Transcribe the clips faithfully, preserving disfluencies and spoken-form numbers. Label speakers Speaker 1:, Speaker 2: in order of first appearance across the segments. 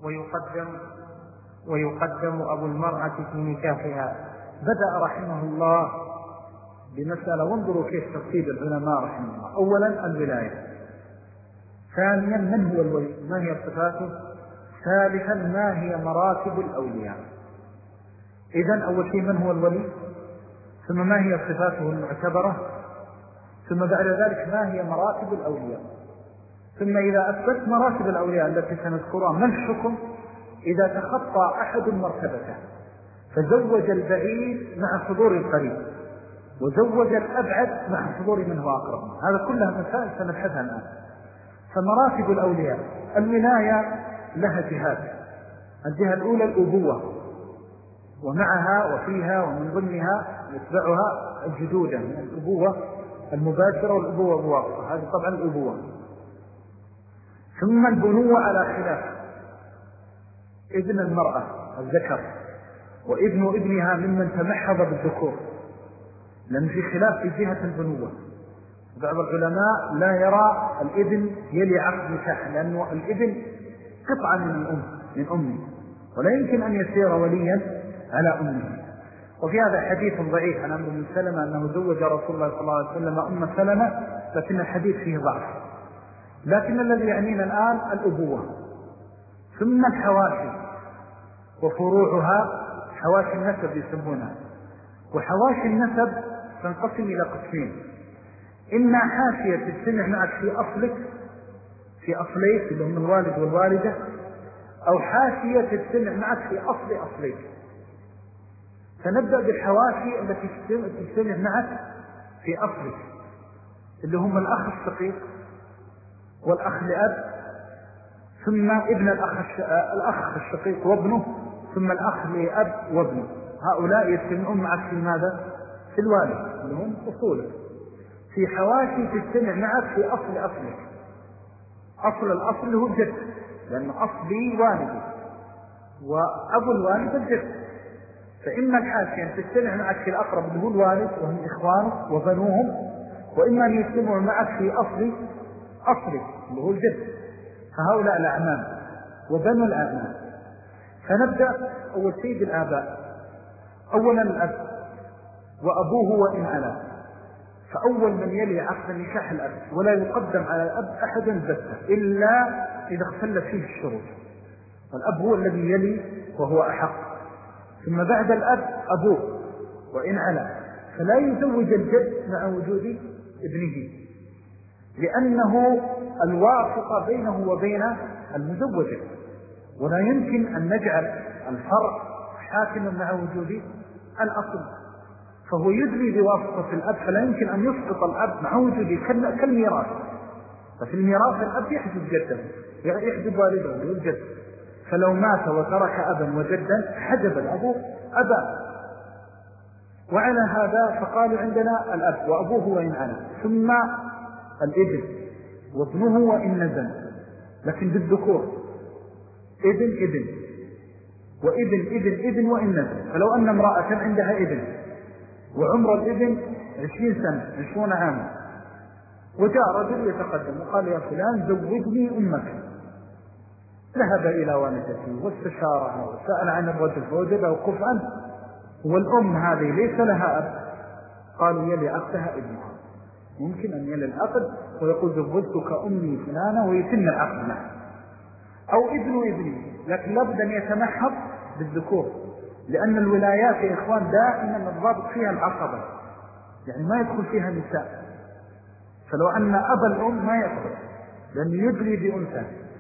Speaker 1: ويقدم ويقدم أبو المرأة في نكاحها. بدأ رحمه الله بمسألة، وانظروا كيف ترتيب العلماء رحمه الله. أولا الولاية، ثانيا من هو الولي، ما هي صفاته، ثالثا ما هي مراتب الأولياء. إذن أول شيء من هو الولي، ثم ما هي صفاته المعتبرة، ثم بعد ذلك ما هي مراتب الأولياء. ثم إذا أثبت مراتب الأولياء التي سنذكرها، ما الحكم إذا تخطى أحد مرتبته فزوج البعيد مع حضور القريب، وزوج الأبعد مع حضور من هو أقرب. هذا كلها مسائل سنبحثها الآن. فمراتب الأولياء، الولاية لها جهات. الجهة الأولى الأبوة، ومعها وفيها ومن ضمنها يتبعها الجدودة من الأبوة المباشرة والأبوة الواقعة، هذه طبعا الأبوة. ثم البنوة على خلاف، ابن المرأة الذكر وابن ابنها ممن تمحض بالذكور، لأن في خلاف في جهة البنوة. بعض العلماء لا يرى الابن يلي عقد نكاح، لأنه الابن قطعة من الأم من أمه، ولا يمكن أن يصير وليا على أمه. وفي هذا حديث ضعيف عن عمرو بن سلمة أنه زوج رسول الله صلى الله عليه وسلم أم سلمة، لكن الحديث فيه ضعف. لكن الذي يعنينا الآن الأبوة. ثم الحواشي وفروعها، حواشي النسب يسمونها. وحواشي النسب تنقسم إلى قسمين: إما حاشية تجتمع معك في أصلك في أصليك اللي هم الوالد والوالدة، أو حاشية تجتمع معك في أصل أصليك. فنبدأ بالحواشي التي تجتمع معك في أصلك، اللي هم الأخ الشقيق والأخ لأب، ثم ابن الأخ الأخ الشقيق وابنه، ثم الأخ لأب وابنه. هؤلاء يجتمعون معك في ماذا؟ في الوالد اللي هم أصولك. في حواشي تجتمع معك في أصل أصلك. أصل الأصل هو الجد، لأن أصلي والدي وأبو الوالد الجد. فإما الحاشية أن تجتمع معك في الأقرب اللي هو الوالد وهم إخوانه وبنوهم، وإما أن يجتمعوا معك في أصل أصلك اللي هو الجد، فهؤلاء الأعمام وبنو الأعمام. فنبدأ أول شيء بالآباء. أولا الأب وأبوه وإن علا، فأول من يلي عقد النكاح الأب، ولا يقدم على الأب أحدا بته إلا إذا اختلت فيه الشروط، والأب هو الذي يلي وهو أحق. ثم بعد الأب أبوه وإن علا، فلا يزوج الجد مع وجود ابنه، لأنه الواسطة بينه وبين المزوجة، ولا يمكن أن نجعل الفرع حاكما مع وجود الأصل، فهو يدلي بواسطة الأب، فلا يمكن أن يسقط الأب مع وجود كالميراث. ففي الميراث الأب يحجب جده، يحجب والده والجد، فلو مات وترك أبا وجدا حجب الأب أبا. وعلى هذا فقالوا عندنا الأب وأبوه وإن علا، ثم الابن وابنه وإن نزل، لكن بالذكور ابن ابن وابن ابن ابن وإن نزل. فلو أن امرأة عندها ابن وعمر الابن عشرين سنة عشرون عاما، وجاء رجل يتقدم وقال يا فلان زوجني أمك، ذهب إلى والدته واستشارها وسأل عن الرجل فوجده كفءا، والأم هذه ليس لها أب، قالوا يلي عقدها ابنها. ممكن أن يلي العقد ويقول زوجتك أمي فلانة ويتم العقد معه، أو ابن ابني، لكن لابد أن يتمحض بالذكور، لأن الولايات يا إخوان دائما الضابط فيها العصبة، يعني ما يدخل فيها نساء. فلو أن أبا الأم ما يدخل لأنه يدلي بأنثى،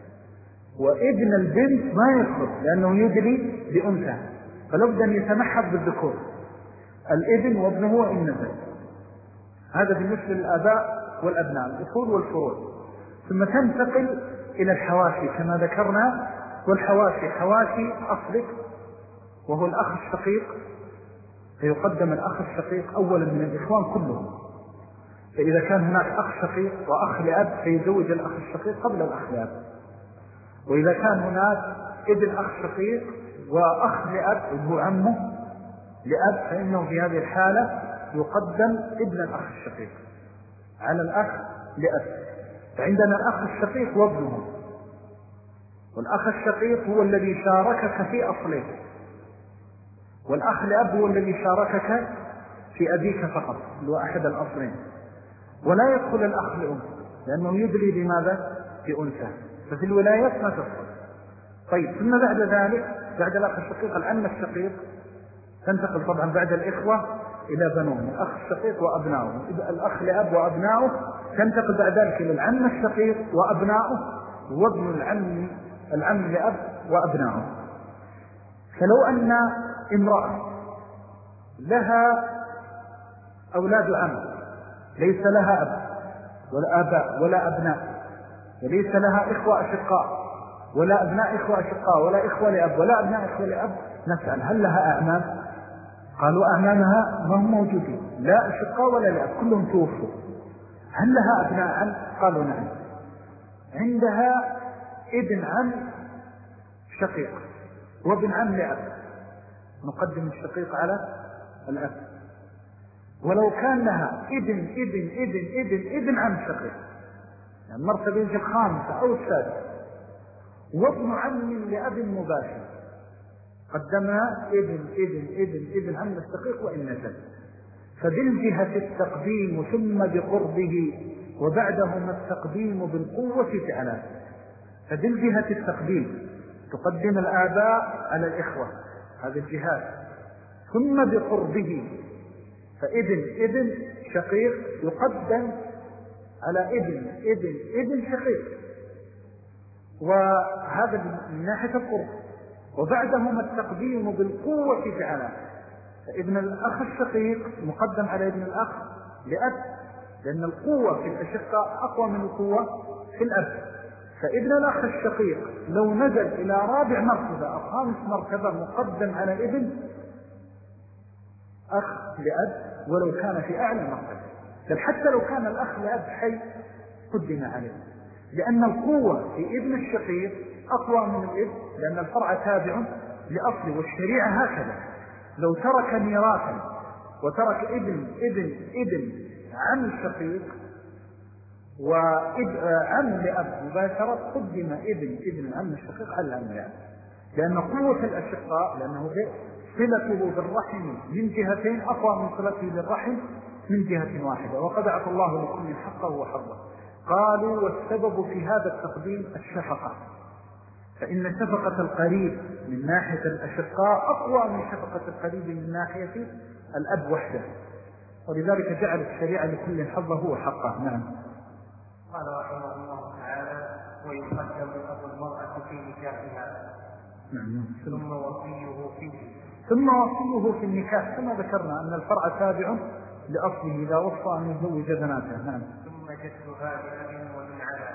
Speaker 1: وابن البنت ما يدخل لأنه يدلي بأنثى، فلابد أن يتمحض بالذكور، الابن وابنه وإن نزل. هذا بالنسبة للآباء والأبناء، الأصول والفروع. ثم تنتقل إلى الحواشي كما ذكرنا. والحواشي حواشي أصلك وهو الأخ الشقيق، فيقدم الأخ الشقيق أولا من الإخوان كلهم، فإذا كان هناك أخ شقيق وأخ لأب فيزوج الأخ الشقيق قبل الأخ لأب. وإذا كان هناك ابن أخ شقيق وأخ لأب وهو عمه لأب، فإنه في هذه الحالة يقدم ابن الأخ الشقيق على الأخ لأب. فعندنا الأخ الشقيق وابنه، والأخ الشقيق هو الذي شاركك في أصلك، والأخ لأب هو الذي شاركك في أبيك فقط اللي هو أحد الأصلين. ولا يدخل الأخ لأم لأنه يدري بماذا؟ بأنثى، ففي الولايات ما تدخل. طيب ثم بعد ذلك بعد الأخ الشقيق العم الشقيق تنتقل طبعا بعد الإخوة إلى بنوهم، الأخ الشقيق وأبناؤه، الأخ لأب وأبناؤه تنتقل بعد ذلك إلى العم الشقيق وأبناؤه وابن العم العم لأب وأبناؤه. فلو أن امرأة لها أولاد عم ليس لها أب ولا آباء ولا أبناء، وليس لها إخوة أشقاء ولا أبناء إخوة أشقاء ولا إخوة لأب ولا أبناء إخوة لأب، نسأل هل لها أعمام؟ قالوا أعمامها ما هم موجودين، لا أشقاء ولا لأب، كلهم توفوا. هل لها أبناء عم؟ قالوا نعم. عندها ابن عم شقيق وابن عم لأب، نقدم الشقيق على الأب. ولو كان لها ابن ابن ابن ابن ابن عم شقيق، يعني مرتبة يجي الخامسة أو السادسة، وابن عم لأب مباشر، قدمها ابن ابن ابن ابن عم الشقيق وإن نزل. فبالجهة التقديم ثم بقربه وبعدهما التقديم بالقوة فعلا. فبالجهة التقديم تقدم الآباء على الإخوة هذه الجهات، ثم بقربه فابن ابن شقيق يقدم على ابن ابن ابن شقيق، وهذا من ناحية القرب. وبعدهما التقديم بالقوة فعلا، فابن الأخ الشقيق مقدم على ابن الأخ لأب، لأن القوة في الأشقاء أقوى من القوة في الأب. فابن الأخ الشقيق لو نزل إلى رابع مرتبة أو خامس مرتبة مقدم على ابن أخ لأب ولو كان في أعلى مرتبة، بل حتى لو كان الأخ لأب حي قدم عليه، لأن القوة في ابن الشقيق أقوى من الابن، لأن الفرع تابع لأصله، والشريعة هكذا. لو ترك ميراثا وترك ابن ابن ابن عم الشقيق وعم لأب مباشرة قدم ابن ابن عم الشقيق على عم لأب، لأن قوة الأشقاء لأنه صلته بالرحم من جهتين أقوى من صلته بالرحم من جهة واحدة، وقد أعطى الله لكل حقه وحظه. قالوا والسبب في هذا التقديم الشفقة، فإن شفقة القريب من ناحية الأشقاء أقوى من شفقة القريب من ناحية الأب وحده، ولذلك جعلت الشريعة لكل حظه وحقه. نعم.
Speaker 2: قال رحمه الله تعالى: ويقدم أبو المرأة في نكاحها
Speaker 1: نعم.
Speaker 2: ثم وصيه فيه
Speaker 1: ثم وصيه في النكاح، كما ذكرنا أن الفرع تابع لأصله إذا وصى أن يزوج بناته. نعم.
Speaker 2: ثم جدها لأب ومن على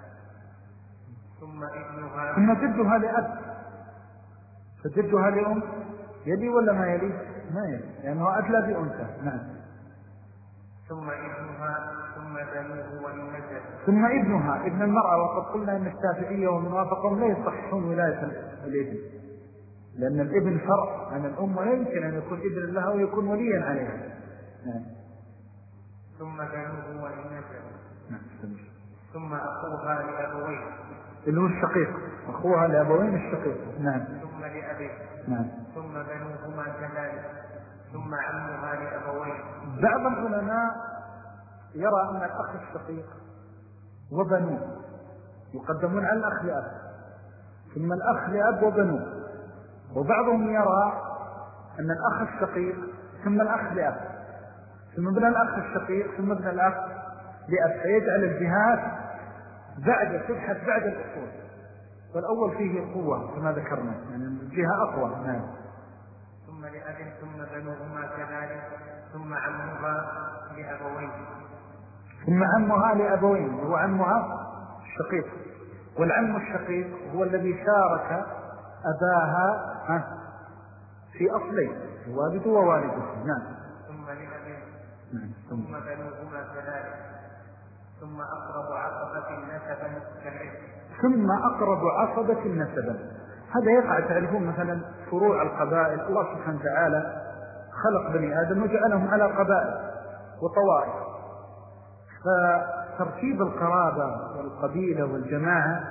Speaker 2: ثم ابنها
Speaker 1: ثم جدها لأب، فجدها لأم يلي ولا ما يلي؟ ما يلي، لأنه أدلى بأنثى. نعم.
Speaker 2: ثم ابنها ثم بنوه وإن نزل
Speaker 1: ثم ابنها ابن المرأة، وقد قلنا أن الشافعية ومنافقهم لا يصححون ولاية الابن، لأن الابن فرع عن الأم ولا يمكن أن يكون ابن لها ويكون وليا عليها. نعم.
Speaker 2: ثم بنوه وإن نزل
Speaker 1: نعم.
Speaker 2: ثم أخوها لأبوين
Speaker 1: اللي هو الشقيق، أخوها لأبوين الشقيق. نعم.
Speaker 2: ثم لأبيه.
Speaker 1: نعم.
Speaker 2: ثم بنوهما كذلك ثم عمها لأبوين.
Speaker 1: بعض العلماء يرى أن الأخ الشقيق وبنوه يقدمون على الأخ لأب، ثم الأخ لأب وبنوه، وبعضهم يرى أن الأخ الشقيق ثم الأخ لأب ثم ابن الأخ الشقيق ثم ابن الأخ لأب، فيجعل الجهات بعد تبحث بعد الأصول، والأول فيه قوة كما ذكرنا، يعني الجهة أقوى. نعم.
Speaker 2: ثم لأب ثم بنوهما كذلك ثم عمها لأبوين
Speaker 1: ثم عمها لأبوين هو عمها الشقيق، والعم الشقيق هو الذي شارك أباها في أصلين، والده ووالده. نعم.
Speaker 2: ثم لأب
Speaker 1: نعم.
Speaker 2: ثم بنوهما كذلك ثم أقرب عصبة نسبا كالعز
Speaker 1: ثم أقرب عصبة نسبا. هذا يقع، تعرفون مثلا فروع القبائل، الله سبحانه وتعالى خلق بني آدم وجعلهم على قبائل وطوائف، فترتيب القرابة والقبيلة والجماعة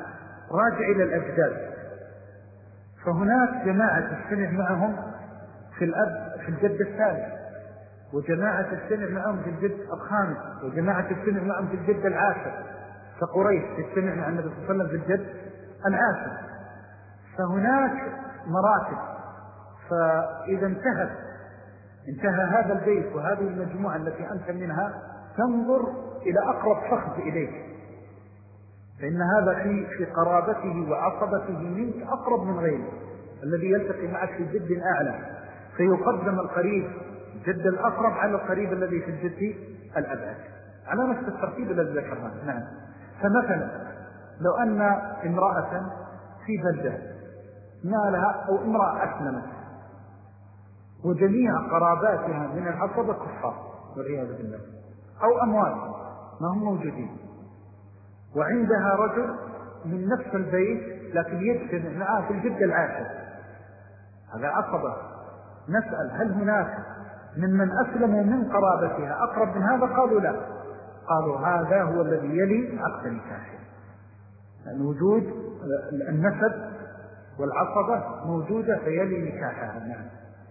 Speaker 1: راجع إلى الأجداد، فهناك جماعة تجتمع معهم في الأب في الجد الثالث، وجماعة تجتمع معهم في الجد الخامس، وجماعة تجتمع معهم في الجد العاشر، فقريش تجتمع مع النبي صلى الله عليه وسلم في الجد العاشر. فهناك مراتب، فإذا انتهت انتهى هذا البيت وهذه المجموعة التي أنت منها تنظر إلى أقرب فخذ إليك، فإن هذا في في قرابته وعصبته منك أقرب من غيره الذي يلتقي معك في جد أعلى، فيقدم القريب جد الأقرب على القريب الذي في الجد الأبعد على نفس الترتيب الذي ذكرناه. نعم. فمثلا لو أن امرأة في بلدة ما لها أو امرأة أسلمت وجميع قراباتها من العصبة كفار والعياذ بالله، أو أموال ما هم موجودين، وعندها رجل من نفس البيت لكن يجتمع معه في الجد العاشر، هذا عصبة. نسأل هل هناك ممن أسلموا من قرابتها أقرب من هذا؟ قالوا لا، قالوا هذا هو الذي يلي عقد نكاحه، لأن وجود النسب والعصبة موجودة فيلي نكاحها. نعم.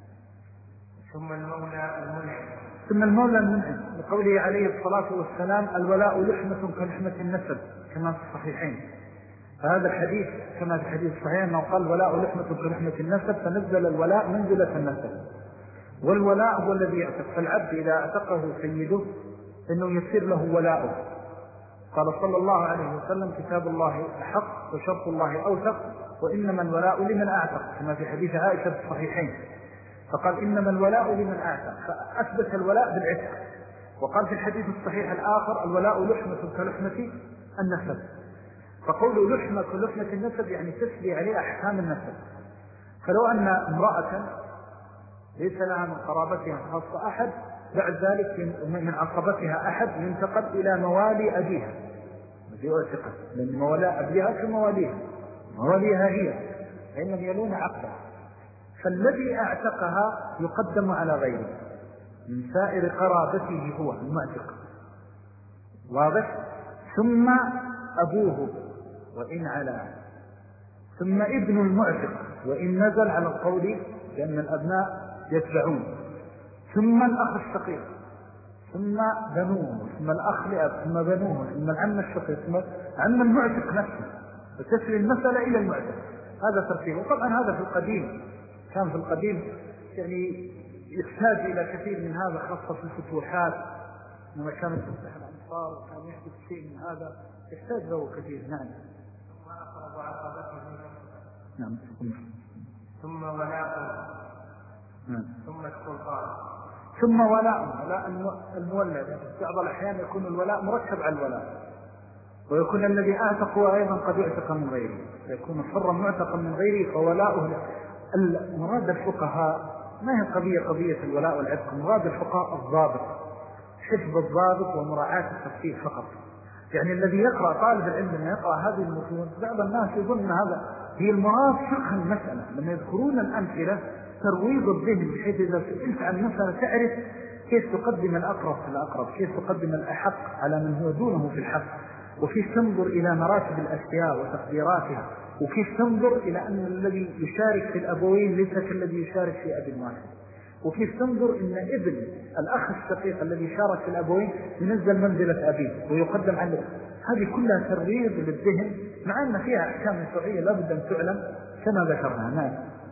Speaker 2: ثم المولى المنعم
Speaker 1: ثم المولى المنعم لقوله عليه الصلاة والسلام الولاء لحمة كلحمة النسب كما في الصحيحين، فهذا الحديث كما في الحديث الصحيح أنه قال الولاء لحمة كلحمة النسب، فنزل الولاء منزلة النسب. والولاء هو الذي يعتق، فالعبد إذا اعتقه سيده إنه يصير له ولاؤه. قال صلى الله عليه وسلم كتاب الله حق وشرط الله أوثق، وإنما الولاء لمن أعتق كما في حديث عائشة في الصحيحين، فقال إنما الولاء لمن أعتق، فأثبت الولاء بالعتق. وقال في الحديث الصحيح الآخر الولاء لحمة كلحمة النسب، فقوله لحمة كلحمة النسب يعني تسري عليه أحكام النسب. فلو أن امرأة ليس لها من قرابتها خاصة أحد، بعد ذلك من عصبتها أحد ينتقل إلى موالي أبيها، بيعتقد لأن موالي أبيها كمواليها، مواليها هي فإنهم يلون عقدها، فالذي أعتقها يقدم على غيره من سائر قرابته هو المعتق، واضح؟ ثم أبوه وإن علا، ثم ابن المعتق وإن نزل على القول لأن الأبناء يتبعون، ثم الأخ الشقيق، ثم بنوه، ثم الأخ لأب، ثم بنوه، ثم العم الشقيق، ثم عم المعتق نفسه، وتسري المسألة إلى المعتق. هذا ترتيب. وطبعا هذا في القديم كان في القديم يعني يحتاج إلى كثير من هذا، خاصة في الفتوحات لما كانت تفتح الأمصار وكان يحدث شيء من هذا يحتاج له كثير. نعم. نعم.
Speaker 2: ثم ولاء
Speaker 1: نعم.
Speaker 2: ثم السلطان
Speaker 1: ثم ولاء ولاء المولد. في بعض الأحيان يكون الولاء مركب على الولاء، ويكون الذي أعتق هو أيضا قد يعتق من غيره، فيكون حرا معتقا من غيره فولاؤه. مراد الفقهاء ما هي قضية قضية الولاء والعتق، مراد الفقهاء الضابط، حفظ الضابط ومراعاة التفصيل فقط. يعني الذي يقرأ طالب العلم لما يقرأ هذه المتون بعض الناس يظن أن هذا هي المراد فقه المسألة، لما يذكرون الأمثلة ترويض الذهن بحيث إذا سئلت عن المسألة تعرف كيف تقدم الأقرب في الأقرب، كيف تقدم الأحق على من هو دونه في الحق، وكيف تنظر إلى مراتب الأشياء وتقديراتها، وكيف تنظر إلى أن الذي يشارك في الأبوين ليس كالذي يشارك في أب واحد، وكيف تنظر إن ابن الأخ الشقيق الذي شارك في الأبوين ينزل منزلة أبيه ويقدم عنه. هذه كلها ترويض للذهن، مع أن فيها أحكام شرعية لابد أن تعلم كما ذكرنا. نعم.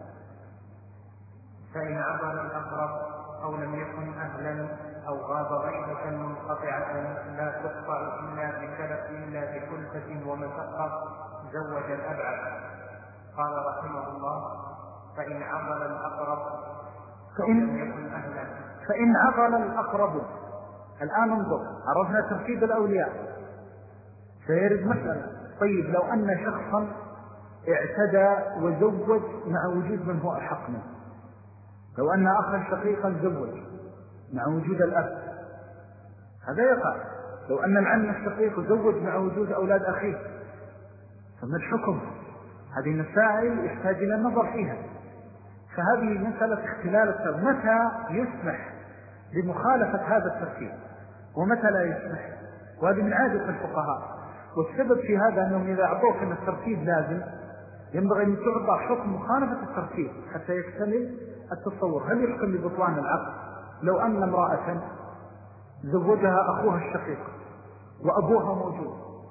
Speaker 2: فإن عبر الأقرب أو لم يكن أهلا أو غاب غيبة منقطعة لا تقطع إلا بكلف إلا بكلفة ومشقة زوج الأبعد. قال رحمه الله: فإن عقل الأقرب
Speaker 1: فإن,
Speaker 2: لم يكن أهلا
Speaker 1: فإن عقل الأقرب. الآن انظر، عرفنا ترتيب الأولياء، سيرد مسألة. طيب لو أن شخصا اعتدى وزوج مع وجود من هو أحق منه، لو أن أخا شقيقا زوج مع وجود الأب، هذا يقع. لو أن العم الشقيق زوج مع وجود أولاد أخيه، فما الحكم؟ هذه مسائل يحتاج إلى النظر فيها. فهذه مسألة اختلال الترتيب، متى يسمح بمخالفة هذا الترتيب ومتى لا يسمح، وهذه من عادة الفقهاء. والسبب في هذا أنهم إذا أعطوك أن الترتيب لازم ينبغي أن تعطى حكم مخالفة الترتيب حتى يكتمل التصور. هل يحكم ببطلان العقد لو أن امرأة زوجها أخوها الشقيق وأبوها موجود،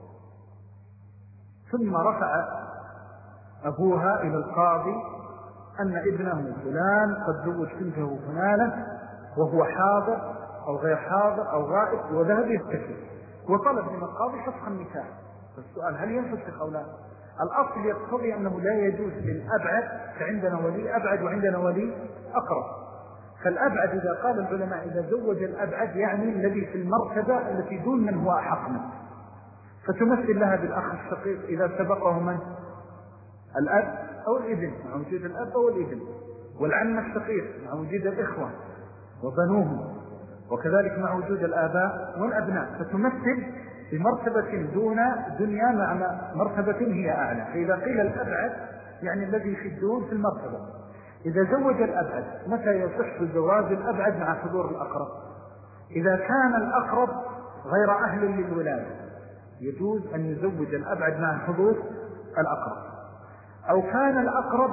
Speaker 1: ثم رفع أبوها إلى القاضي أن ابنه فلان قد زوج بنته فلانة وهو حاضر أو غير حاضر أو غائب، وذهب يستكشف وطلب من القاضي فسخ النكاح؟ فالسؤال هل ينفسخ أو لا؟ الأصل يقتضي أنه لا يجوز للأبعد، فعندنا ولي أبعد وعندنا ولي أقرب. فالأبعد إذا قال العلماء إذا زوج الأبعد يعني الذي في المرتبة التي دون من هو أحق منه، فتمثل لها بالأخ الشقيق إذا سبقه من الأب أو الابن مع وجود الأب أو الابن، والعم الشقيق مع وجود الإخوة وبنوهم، وكذلك مع وجود الآباء والأبناء، فتمثل بمرتبة دون دنيا مع مرتبة هي أعلى. فإذا قيل الأبعد يعني الذي في الدون في المرتبة. إذا زوج الأبعد متى يصح زواج الأبعد مع حضور الأقرب؟ إذا كان الأقرب غير أهل للولادة يجوز أن يزوج الأبعد مع حضور الأقرب، أو كان الأقرب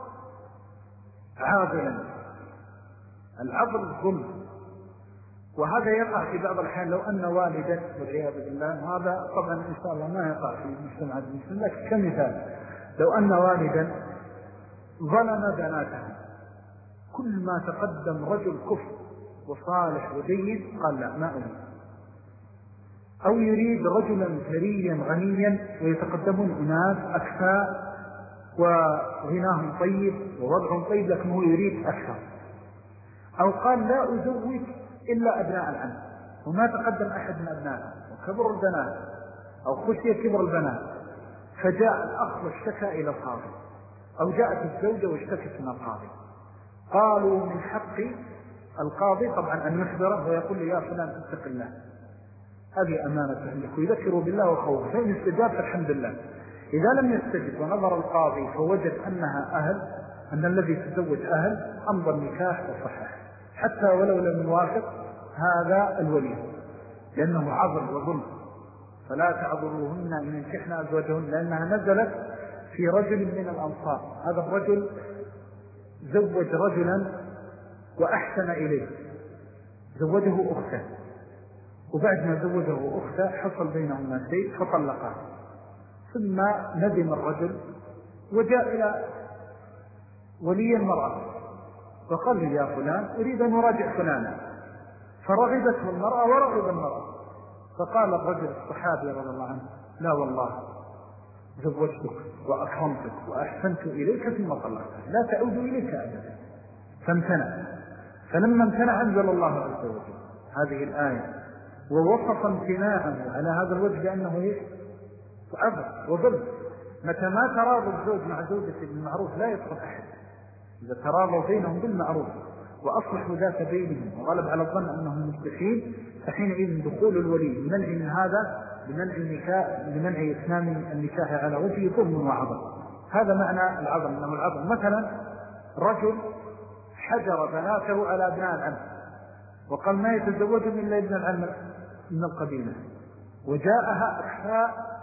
Speaker 1: عاضلا. العضل ظلم، وهذا يقع في بعض الأحيان لو أن والدا والعياذ بالله، هذا طبعا إن شاء الله ما يقع في مجتمع المسلم، لكن كمثال لو أن والدا ظلم بناته، كل ما تقدم رجل كفر وصالح ودين قال لا ما أريد، أو يريد رجلا ثريا غنيا ويتقدمون أناس أكفاء وغناهم طيب ووضعهم طيب لكنه يريد أكثر، أو قال لا أزوج إلا أبناء العم وما تقدم أحد من أبنائه وكبر البنات أو خشي كبر البنات، فجاء الأخ واشتكى إلى القاضي، أو جاءت الزوجة واشتكت من القاضي، قالوا من حق القاضي طبعا أن يخبره ويقول لي يا فلان اتق الله، هذه أمانة عندك، ويذكروا بالله وخوفه، فإن استجاب فالحمد لله. إذا لم يستجب ونظر القاضي فوجد أنها أهل، أن الذي تزوج أهل، أمضى النكاح وصحح حتى ولو لم يوافق هذا الولي، لأنه عضل وظلم. فلا تعذروهن إن ينكحن أزواجهن، لأنها نزلت في رجل من الأنصار. هذا الرجل زوج رجلا وأحسن إليه، زوجه أخته، وبعد ما زوجه أخته حصل بينهما شيء فطلقه، ثم ندم الرجل وجاء إلى ولي المرأة فقال لي يا فلان أريد أن أراجع فلانا، فرغبته المرأة ورغب المرأة، فقال الرجل الصحابي رضي الله عنه لا والله زوجتك وأكرمتك وأحسنت إليك ثم طلقتك، لا تعود إليك أبدا، فامتنع. فلما امتنع أنزل الله عز وجل هذه الآية ووصف امتناعه على هذا الوجه بأنه عبث وظلم. متى ما تراضى الزوج مع زوجته بالمعروف لا يطرد أحد، إذا تراضوا بينهم بالمعروف وأصلحوا ذات بينهم وغلب على الظن أنهم مصلحين، فحينئذ دخول الولي بمنع من هذا بمنع النكاح بمنع إتمام النكاح على وجه ظلم وعظم. هذا معنى العظم، أنه العظم. مثلا رجل حجر بناته على أبناء العم وقال ما يتزوجون إلا ابن العم من القبيلة، وجاءها أخفاء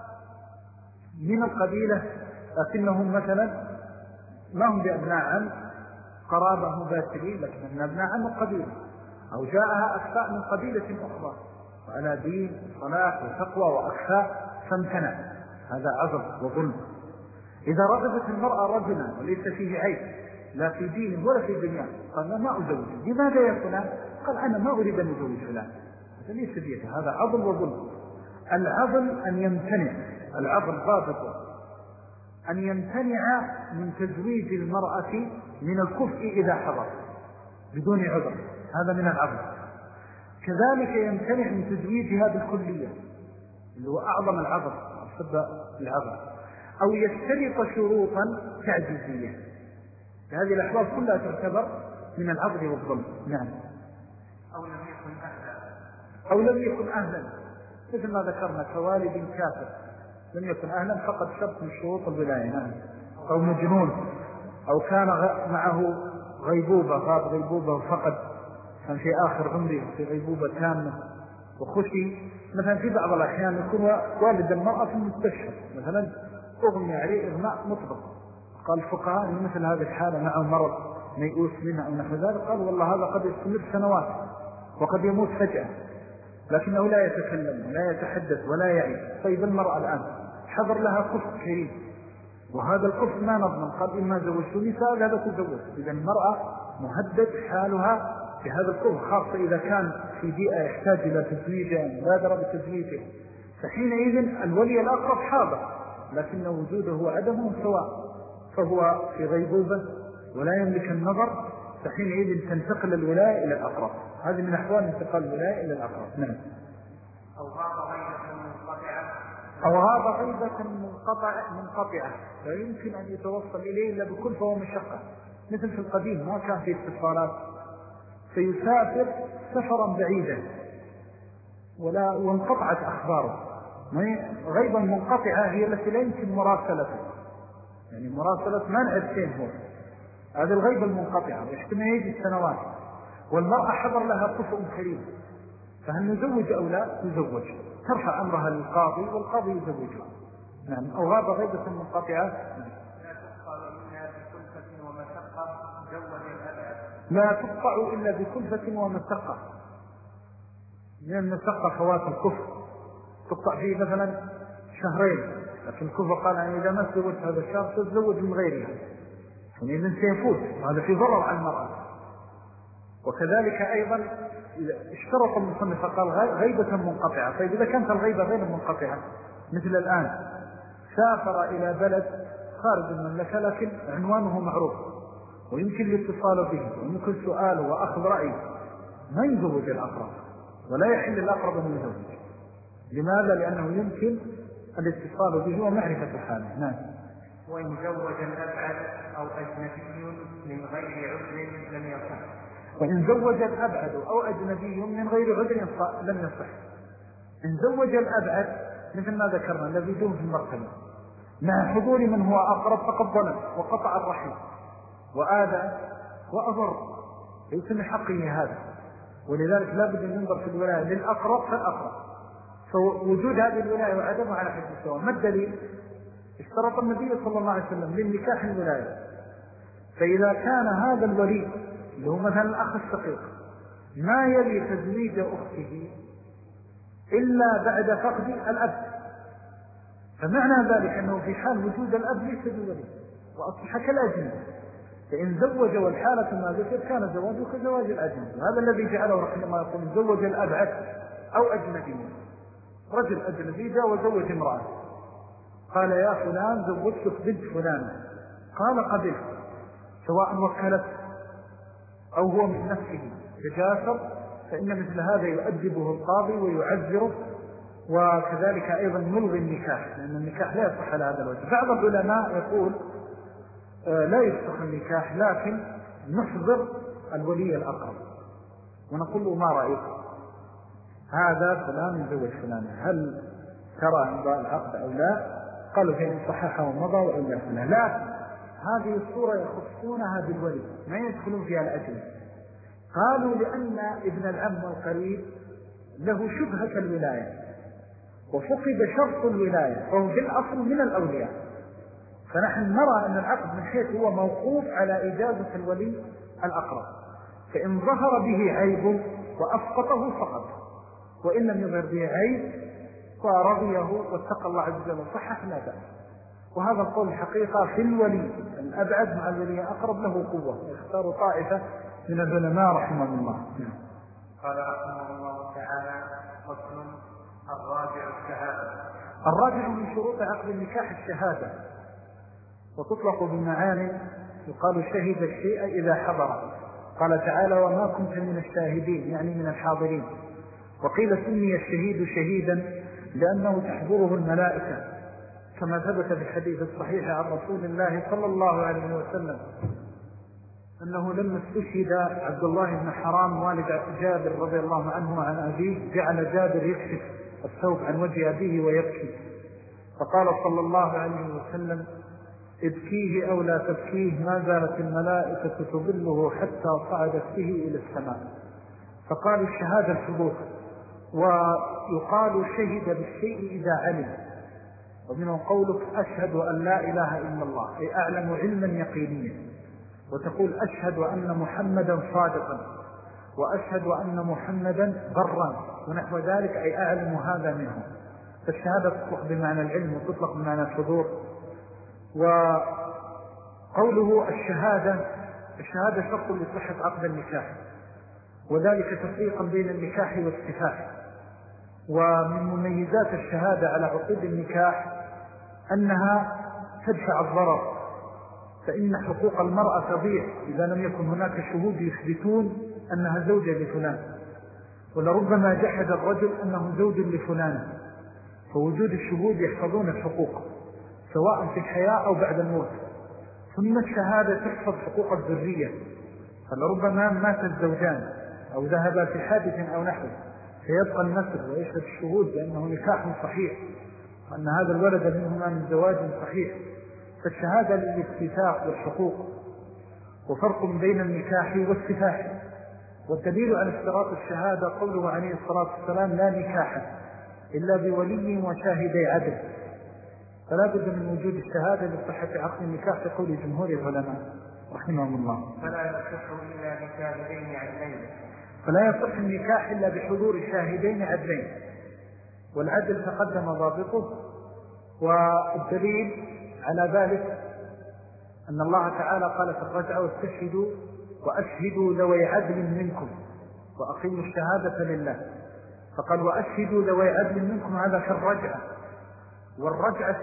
Speaker 1: من القبيلة لكنهم مثلا ما هم بأبناء عم قرابة مباشرين لكن من أبناء عم القبيلة، أو جاءها أخفاء من قبيلة أخرى وعلى دين وصلاح وتقوى وأخفاء فامتنع، هذا عظم وظلم. إذا رغبت المرأة رجلا وليس فيه عيب لا في دين ولا في دنيا قال لا ما أزوج، لماذا يا فلان؟ قال أنا ما أريد أن أزوج فلان، هذا ليس بيده، هذا عظم وظلم. العظم أن يمتنع، العظم ضابطه أن يمتنع من تزويج المرأة من الكفء إذا حضر بدون عذر، هذا من العظم. كذلك يمتنع من تزويجها بالكلية اللي هو أعظم العظم أصب العظم، أو يشترط شروطا تعجيزية. هذه الأحوال كلها تعتبر من العظم والظلم. نعم.
Speaker 2: أو لم يكن أهلا
Speaker 1: أو لم يكن أهلا مثل ما ذكرنا كوالد كافر لم يكن أهلا فقد شرط من شروط الولاية. نعم. أو مجنون، أو كان معه غيبوبة، غاب غيبوبة وفقد، كان في آخر عمره في غيبوبة تامة وخشي مثلا في بعض الأحيان يكون والد المرأة في المستشفى مثلا أغمي عليه إغماء مطبق، قال الفقهاء إن مثل هذه الحالة معه مرض ميؤوس منها أو نحو ذلك، قال والله هذا قد يستمر سنوات وقد يموت فجأة لكنه لا يتكلم ولا يتحدث ولا يعي. طيب المرأة الآن حضر لها كفر كريم وهذا الكفر ما نضمن، قال إما زوجت نساء لا تزوج. إذا المرأة مهدد حالها بهذا الكفر، خاصة إذا كان في بيئة يحتاج إلى تزويجه مبادرة بتزويجه، فحينئذ الولي الأقرب حاضر لكن وجوده وعدمه سواء، فهو في غيبوبة ولا يملك النظر، فحينئذ تنتقل الولاية إلى الأقرب. هذه من أحوال انتقال الولاية إلى الأقرب. نعم.
Speaker 2: أو غاب غيبة منقطعة
Speaker 1: أو غاب غيبة منقطعة منقطعة لا يمكن أن يتوصل إليه إلا بكلفة ومشقة، مثل في القديم ما كان في اتصالات، فيسافر سفرا بعيدا ولا وانقطعت أخباره. غيبة منقطعة هي التي لا يمكن مراسلته، يعني مراسلة ما نعرف فين هو، هذه الغيبة المنقطعة يحتمل يجي السنوات. والمرأة حضر لها كفء كريم، فهل نزوج أو لا؟ نزوج، ترفع أمرها للقاضي والقاضي يزوجها. نعم. أو غاب غيبة منقطعة
Speaker 2: لا تقطع إلا بكلفة ومشقة زوج الأبعد.
Speaker 1: لا تقطع إلا بكلفة ومشقة، من المشقة فوات الكفر، تقطع فيه مثلا شهرين، لكن الكفر قال أن إذا ما تزوجت هذا الشهر تتزوج من غيرها، فإذن سيفوت، وهذا في ضرر على المرأة. وكذلك أيضا اشترط المصنف قال غيبة منقطعة. طيب إذا كانت الغيبة غير منقطعة مثل الآن سافر إلى بلد خارج المملكة لكن عنوانه معروف ويمكن الاتصال به ويمكن سؤاله وأخذ رأيه، ما يزوج الأقرب ولا يحل الأقرب من يزوج. لماذا؟ لأنه يمكن الاتصال به ومعرفة حاله. نعم.
Speaker 2: وإن زوج الأبعد أو أجنبي من غير عذر لم يصح.
Speaker 1: وإن زوج الأبعد أو أجنبي من غير عذر لم يصح. إن زوج الأبعد مثل ما ذكرنا الذي دون في المرتبة مع حضور من هو أقرب فقد ظلم وقطع الرحم وآذى وأضر، ليس من حقه هذا، ولذلك لا بد أن ينظر في الولاية للأقرب فالأقرب. فوجود هذه الولاية وعدمها على حد السواء. ما الدليل؟ اشترط النبي صلى الله عليه وسلم للنكاح الولاية، فإذا كان هذا الولي اللي هو مثلا الأخ الشقيق ما يلي تزويج أخته إلا بعد فقد الأب، فمعنى ذلك أنه في حال وجود الأب ليس بولي وأصبح كالأجنبي، فإن زوج والحالة ما ذكر كان زواجه كزواج الأجنبي. هذا الذي جعله رحمه الله يقول زوج الأبعد أو أجنبي، رجل أجنبي جاء وزوج امرأة قال يا فلان زوجتك بنت فلانة، قال قبل، سواء وكلت أو هو من نفسه تجاسر، فإن مثل هذا يؤدبه القاضي ويعذره، وكذلك أيضا ملغي النكاح، لأن النكاح لا يصح على هذا الوجه. بعض العلماء يقول آه لا يصح النكاح لكن نحضر الولي الأقرب ونقول له ما رأيك هذا فلان يزوج فلان، هل ترى أمضاء العقد أو لا؟ قالوا فإن صححه ومضى وإلا فلا. لا، هذه الصورة يخصونها بالولي ما يدخلون فيها الأجل. قالوا لأن ابن العم والقريب له شبهة الولاية وفقد شرط الولاية فهو في الأصل من الأولياء، فنحن نرى أن العقد من حيث هو موقوف على إجازة الولي الأقرب، فإن ظهر به عيب وأسقطه فقط، وإن لم يظهر به عيب فرضيه واتقى الله عز وجل وصحح لا بأس. وهذا القول الحقيقة في الولي الأبعد مع الولي أقرب له قوة، يختار طائفة من العلماء رحمه الله.
Speaker 2: قال رحمه الله تعالى فصل الراجع الشهادة.
Speaker 1: الراجع من شروط عقد النكاح الشهادة، وتطلق بمعاني يقال شهد الشيء إذا حضر. قال تعالى وما كنت من الشاهدين يعني من الحاضرين، وقيل سمي الشهيد شهيدا لأنه تحضره الملائكة كما ثبت في الحديث الصحيح عن رسول الله صلى الله عليه وسلم أنه لما استشهد عبد الله بن حرام والد جابر رضي الله عنه وعن أبيه جعل جابر يكشف الثوب عن وجه أبيه ويبكي، فقال صلى الله عليه وسلم ابكيه أو لا تبكيه ما زالت الملائكة تظله حتى صعدت به إلى السماء. فقال الشهادة الثبوت، ويقال شهد بالشيء إذا علم، ومنه قولك أشهد أن لا إله إلا الله، أي أعلم علما يقينيا، وتقول أشهد أن محمدا صادقا، وأشهد أن محمدا برا، ونحو ذلك، أي أعلم هذا منه. فالشهادة تطلق بمعنى العلم وتطلق بمعنى الحضور. وقوله الشهادة، الشهادة شرط لصحة عقد النكاح، وذلك تفريقا بين النكاح والسفاح. ومن مميزات الشهادة على عقود النكاح أنها تدفع الضرر، فإن حقوق المرأة تضيع إذا لم يكن هناك شهود يثبتون أنها زوجة لفلان، ولربما جحد الرجل أنه زوج لفلان، فوجود الشهود يحفظون الحقوق سواء في الحياة أو بعد الموت. ثم الشهادة تحفظ حقوق الذرية، فلربما مات الزوجان أو ذهبا في حادث أو نحو، فيبقى النسل ويشهد الشهود بأنه نكاح صحيح وأن هذا الولد منهما من زواج صحيح. فالشهادة للاستفاق والحقوق، وفرق بين النكاح والسفاح. والدليل على اشتراط الشهادة قوله عليه الصلاة والسلام لا نكاح إلا بولي وشاهدي عدل، فلا بد من وجود الشهادة لصحة عقد النكاح في قول جمهور العلماء رحمهم الله.
Speaker 2: فلا يصح إلا بشاهدين عدلين،
Speaker 1: فلا يصح النكاح إلا بحضور شاهدين عدلين، والعدل تقدم ضابطه. والدليل على ذلك أن الله تعالى قال في الرجعة واستشهدوا وأشهدوا ذوي عدل منكم وأقيموا الشهادة لله، فقال وأشهدوا ذوي عدل منكم، هذا في الرجعة. والرجعة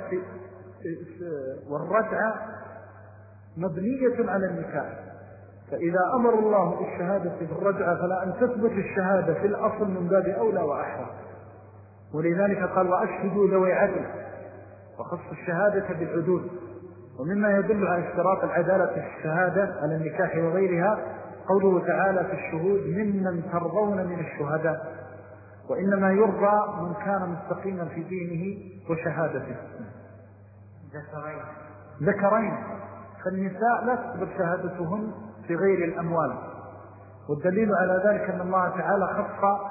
Speaker 1: والرجعة مبنية على النكاح، فإذا أمر الله بالشهادة في الرجعة فلا أن تثبت الشهادة في الأصل من باب أولى وأحرى. ولذلك قال وأشهدوا ذوي عدل، وخص الشهادة بالعدول. ومما يدل على اشتراط العدالة في الشهادة على النكاح وغيرها قوله تعالى في الشهود ممن ترضون من الشهداء، وإنما يرضى من كان مستقيما في دينه وشهادته.
Speaker 2: ذكرين
Speaker 1: ذكرين فالنساء لا تقبل شهادتهن في غير الأموال، والدليل على ذلك أن الله تعالى خص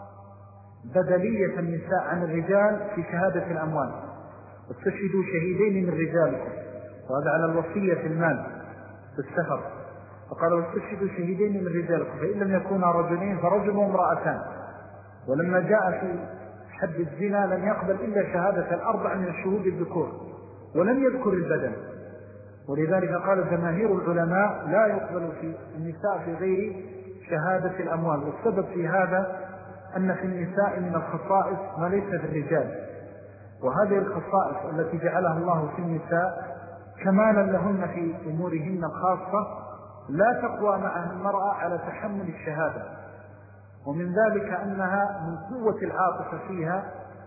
Speaker 1: بدلية النساء عن الرجال في شهادة الأموال، واستشهدوا شهيدين من رجالكم، وهذا على الوصية في المال في السفر، فقال واستشهدوا شهيدين من رجالكم، فإن لم يكونا رجلين فرجل وامرأتان. ولما جاء في حد الزنا لم يقبل إلا شهادة الأربع من الشهود الذكور، ولم يذكر البدن. ولذلك قال جماهير العلماء لا يقبل في النساء في غير شهادة الأموال. والسبب في هذا أن في النساء من الخصائص ما ليس في الرجال، وهذه الخصائص التي جعلها الله في النساء كمالا لهن في أمورهن الخاصة لا تقوى معها المرأة على تحمل الشهادة. ومن ذلك أنها من قوة العاطفة فيها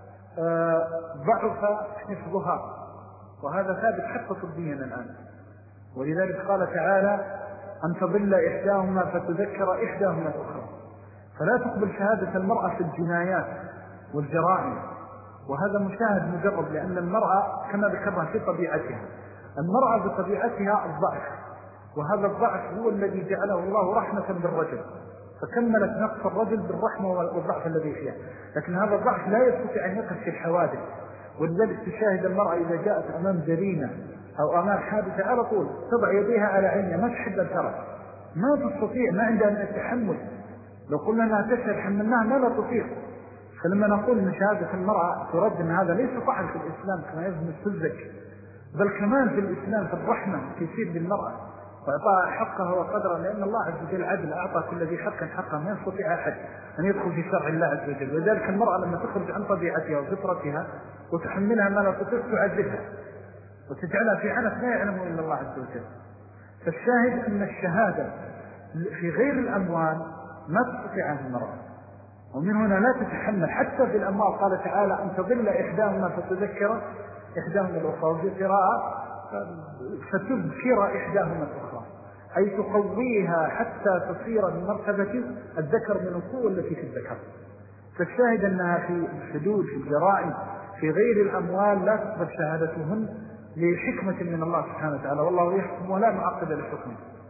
Speaker 1: ضعف حفظها، وهذا ثابت حتى طبيا الآن. ولذلك قال تعالى أن تضل إحداهما فتذكر إحداهما الأخرى، فلا تقبل شهادة المرأة في الجنايات والجرائم، وهذا مشاهد مجرد، لأن المرأة كما ذكرنا في طبيعتها، المرأة بطبيعتها الضعف، وهذا الضعف هو الذي جعله الله رحمة بالرجل، فكملت نقص الرجل بالرحمة والضعف الذي فيها. لكن هذا الضعف لا يستطيع أن يقف في الحوادث، ولذلك تشاهد المرأة إذا جاءت أمام جريمة أو أمام حادثة على طول تضع يديها على عينها، ما تحب الترى، ما تستطيع، ما عندها من التحمل. لو قلنا أنها تشهد حملناها ما لا تطيق. فلما نقول أن شهادة المرأة ترد أن هذا ليس طعن في الإسلام كما يزم السذج، بل كمان في الإسلام في الرحمة تسير بالمرأة وإعطاها حقها وقدرها، لأن الله عز وجل عدل، أعطى كل ذي حق حقها، ما يستطيع أحد أن يدخل في شرع الله عز وجل. وذلك المرأة لما تخرج عن طبيعتها وفطرتها وتحملها ما لا تطيق تعذبها وتجعلها في عنف لا يعلمه إلا الله عز وجل. فالشاهد أن الشهادة في غير الأموال ما تستطيعها المرأة، ومن هنا لا تتحمل حتى في الأموال. قال تعالى أن تضل إحداهما فتذكر إحداهما الأخرى، وفي قراءة فتذكر إحداهما الأخرى، أي تقويها حتى تصير بمرتبة الذكر من القوة التي في الذكر. فالشاهد أنها في الحدود في الجرائم في غير الأموال لا تقبل شهادتهن لحكمة من الله سبحانه وتعالى، والله يحكم ولا معقد لحكمه.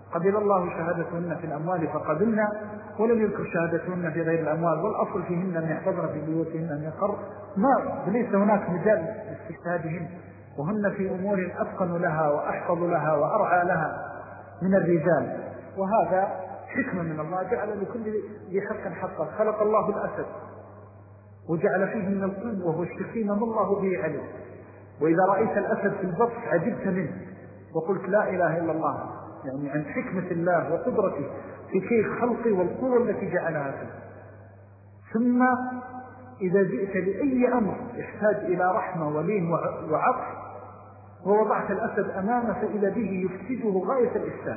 Speaker 1: قبل الله شهادتهن في الأموال فقبلنا، ولم يذكر شهادتهن في غير الأموال، والأصل فيهن أن يحفظن في بيوتهن أن يقر، ما ليس هناك مجال لاستشهادهن، وهن في أمور أتقن لها وأحفظ لها وأرعى لها من الرجال. وهذا حكمة من الله، جعل لكل ذي حق حقا. خلق الله الأسد وجعل فيه من القوة والشكيمة ما الله به عليه، وإذا رأيت الأسد في البطش عجبت منه وقلت لا إله إلا الله، يعني عن حكمة الله وقدرته في كيف خلقه والقوة التي جعلها فيه. ثم إذا جئت لأي أمر يحتاج إلى رحمة ولين وعطف ووضعت الأسد أمامه فإذا به يفسده غاية الإفساد،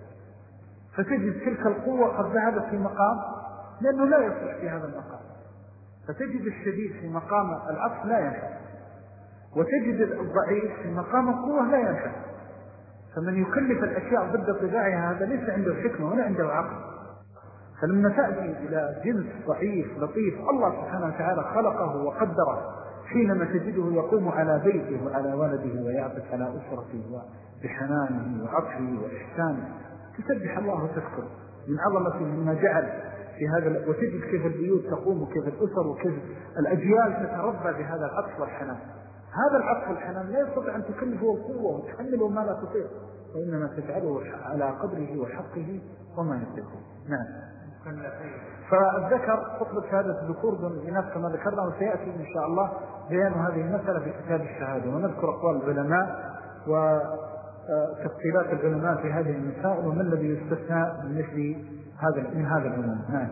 Speaker 1: فتجد تلك القوة قد ذهبت في مقام لأنه لا يصلح في هذا المقام، فتجد الشديد في مقام العطف لا ينفع، وتجد الضعيف في مقام القوة لا ينفع. فمن يكلف الأشياء ضد طباعها هذا ليس عنده حكمة ولا عنده عقل. فلما تأتي إلى جنس ضعيف لطيف الله سبحانه وتعالى خلقه وقدره، حينما تجده يقوم على بيته وعلى ولده ويعطف على أسرته بحنانه وعطفه وإحسانه، تسبح الله وتذكر من عظمته مما جعل في هذا، وتجد كيف البيوت تقوم وكيف الأسر وكيف الأجيال تتربى بهذا العطف والحنان. هذا العطف والحنان لا يستطيع أن تكلفه القوة وتحمله ما لا تطيق، وإنما تجعله على قدره وحقه وما يستطيع. نعم. فالذكر تطلب شهادة الذكور دون الإناث كما ذكرنا، وسيأتي إن شاء الله بيان هذه المسألة في كتاب الشهادة، ونذكر أقوال العلماء وتفصيلات العلماء في هذه المسائل وما الذي يستثنى من مثل هذا من هذا العموم. نعم.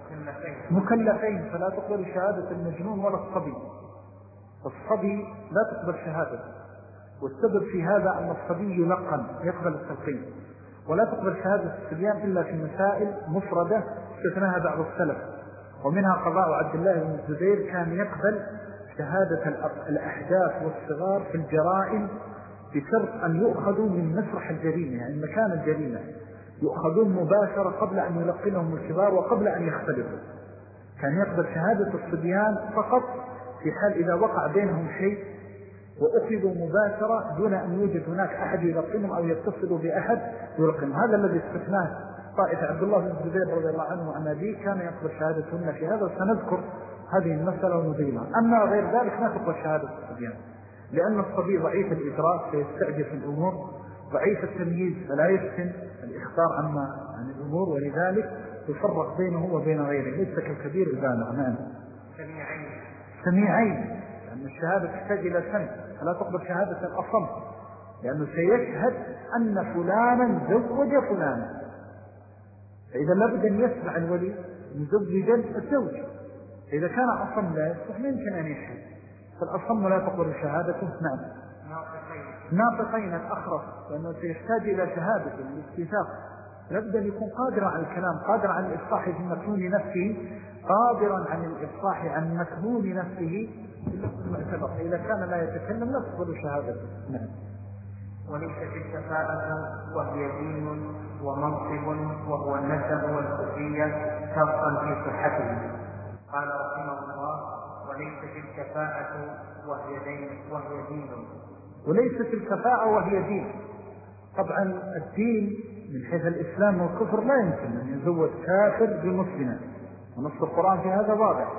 Speaker 1: مكلفين، فلا تقبل شهادة المجنون ولا الصبي. الصبي لا تقبل شهادة، والسبب في هذا أن الصبي يلقن يقبل التلقين، ولا تقبل شهادة الصبيان إلا في مسائل مفردة استثناها بعض السلف، ومنها قضاء عبد الله بن الزبير كان يقبل شهادة الأحداث والصغار في الجرائم بشرط أن يؤخذوا من مسرح الجريمة، يعني مكان الجريمة يؤخذون مباشرة قبل أن يلقنهم الكبار وقبل أن يختلفوا. كان يقبل شهادة الصبيان فقط في حال إذا وقع بينهم شيء وأخذوا مباشرة دون أن يوجد هناك أحد يلقنهم أو يتصلوا بأحد يلقنهم. هذا الذي استثناه طائفة عبد الله بن الزبير رضي الله عنه وعن أبيه، كان يقبل شهادتهن في هذا، وسنذكر هذه المسألة ونبينها. أما غير ذلك ما تقبل شهادة الصبيان، لأن الصبي ضعيف الإدراك فيستعجل في الأمور، ضعيف التمييز فلا يحسن الإخبار عما عن الأمور، ولذلك يفرق بينه وبين غيره، ليس كالكبير البالغ. نعم.
Speaker 2: سميعين
Speaker 1: سميعين، لأن الشهادة تحتاج إلى سمع، فلا تقبل شهادة الأصم، لأنه سيشهد أن فلانا زوج فلانا، فإذا لابد أن يسمع الولي مزوجا الزوج، إذا كان أصم لا يصح يمكن أن يشهد، فالأصم لا تقبل شهادته. نعم. ناطقين الأخرس، لأنه سيحتاج إلى شهادة الاستيثاق، لابد أن يكون قادرا على الكلام، قادرا عن الإفصاح في مكنون نفسه، قادرا عن الإفصاح عن مكنون نفسه المعتبر. إذا كان لا يتكلم لا تقبل شهادته. نعم.
Speaker 2: وليست الكفاءة وهي دين ومنصب وهو النسب والخفية شرطا في صحته. قال رحمه الله: وليست الكفاءة وهي دين وهي دين
Speaker 1: وليست الكفاءة وهي دين. طبعا الدين من حيث الإسلام والكفر لا يمكن أن يزوج كافر بمسلم، ونص القرآن في هذا واضح.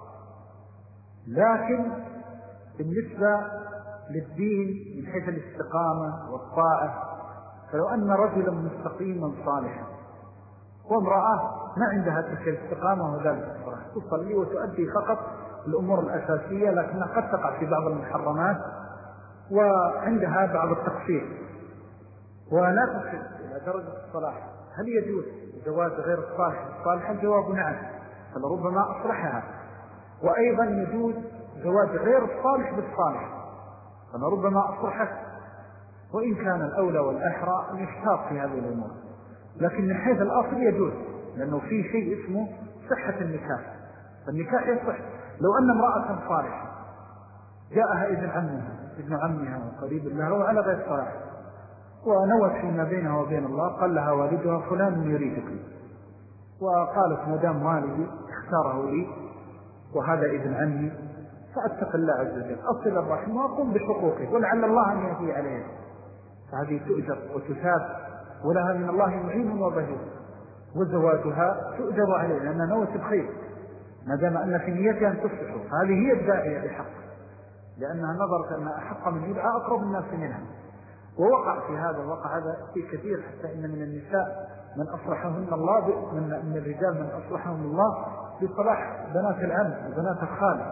Speaker 1: لكن بالنسبة للدين من حيث الاستقامة والطاعة، فلو أن رجلا مستقيما صالحا وامرأة ما عندها تلك الاستقامة وذلك الصلاح، تصلي وتؤدي فقط الأمور الأساسية، لكنها قد تقع في بعض المحرمات وعندها بعض التقصير ولا تصل إلى درجة الصلاح، هل يجوز زواج غير الصالح الصالح؟ الجواب نعم، فلربما أصلحها. وأيضا يجوز زواج غير الصالح بالصالح، فلربما أصلحت، وإن كان الأولى والأحرى أن يشتاق في هذه الأمور، لكن من حيث الأصل يجوز، لأنه في شيء اسمه صحة النكاح، فالنكاح يصح. لو أن امرأة صالحة جاءها ابن عمها ابن عمها وقريب لها وعلى غير صالح، ونوت فيما بينها وبين الله، قال لها والدها فلان يريدك، وقالت مدام والدي اختاره لي وهذا ابن عمي، فأتق الله عز وجل، أصل الرحم وأقوم بحقوقه ولعل الله أن يهدي عليه، فهذه تؤجر وتثاب ولها من الله معين وبهير، وزواجها تؤجر عليه لأنها نوت بخير ما دام أن في نيتها أن تصلحه، هذه هي الداعية بحق، لأنها نظرت أنها أحق من يدعى أقرب الناس منها. ووقع في هذا وقع هذا في كثير، حتى إن من النساء من أصلحهن الله من, من الرجال من أصلحهم الله بصلاح بنات العم وبنات الخال.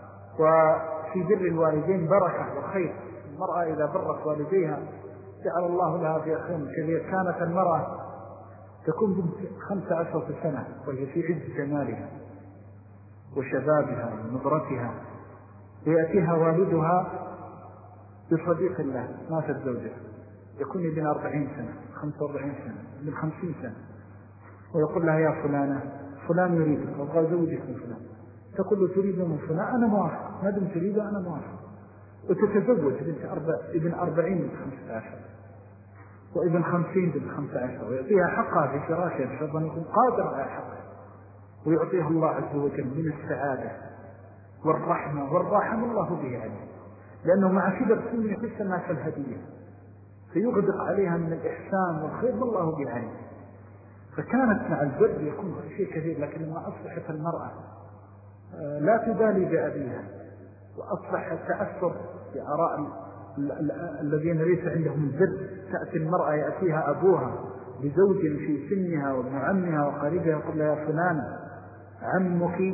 Speaker 1: وفي بر الوالدين بركة وخير. المرأة إذا برت والديها جعل الله لها في خير كبير. كانت المرأة تكون بنت خمسة عشر سنة وهي في عز جمالها وشبابها ونظرتها، ويأتيها والدها بصديق الله ماتت زوجها، يكون ابن أربعين سنة خمسة وأربعين سنة من خمسين سنة، ويقول لها يا فلانة فلان يريدك وأبغى زوجك من فلان، تقول له تريد من فلان أنا موافق، ما دم تريد أنا موافق، وتتزوج بنت أربع ابن أربعين من خمسة عشر وابن خمسين من خمسة عشر، ويعطيها حقها في فراشها بشرط أن يكون قادر على حقها، ويعطيها الله عز وجل من السعادة والرحمة والرحم الله به عليه، لأنه مع كبر سنه يحس الناس الهدية فيغدق عليها من الإحسان والخير والله به عليه. فكانت مع البر يكون شيء كثير، لكن لما أصبحت المرأة لا تبالي بأبيها وأصبح التأثر بآراء الذين ليس عندهم البر، تأتي المرأة يأتيها أبوها بزوج في سنها وابن عمها وقريبها يقول لها يا فلان عمك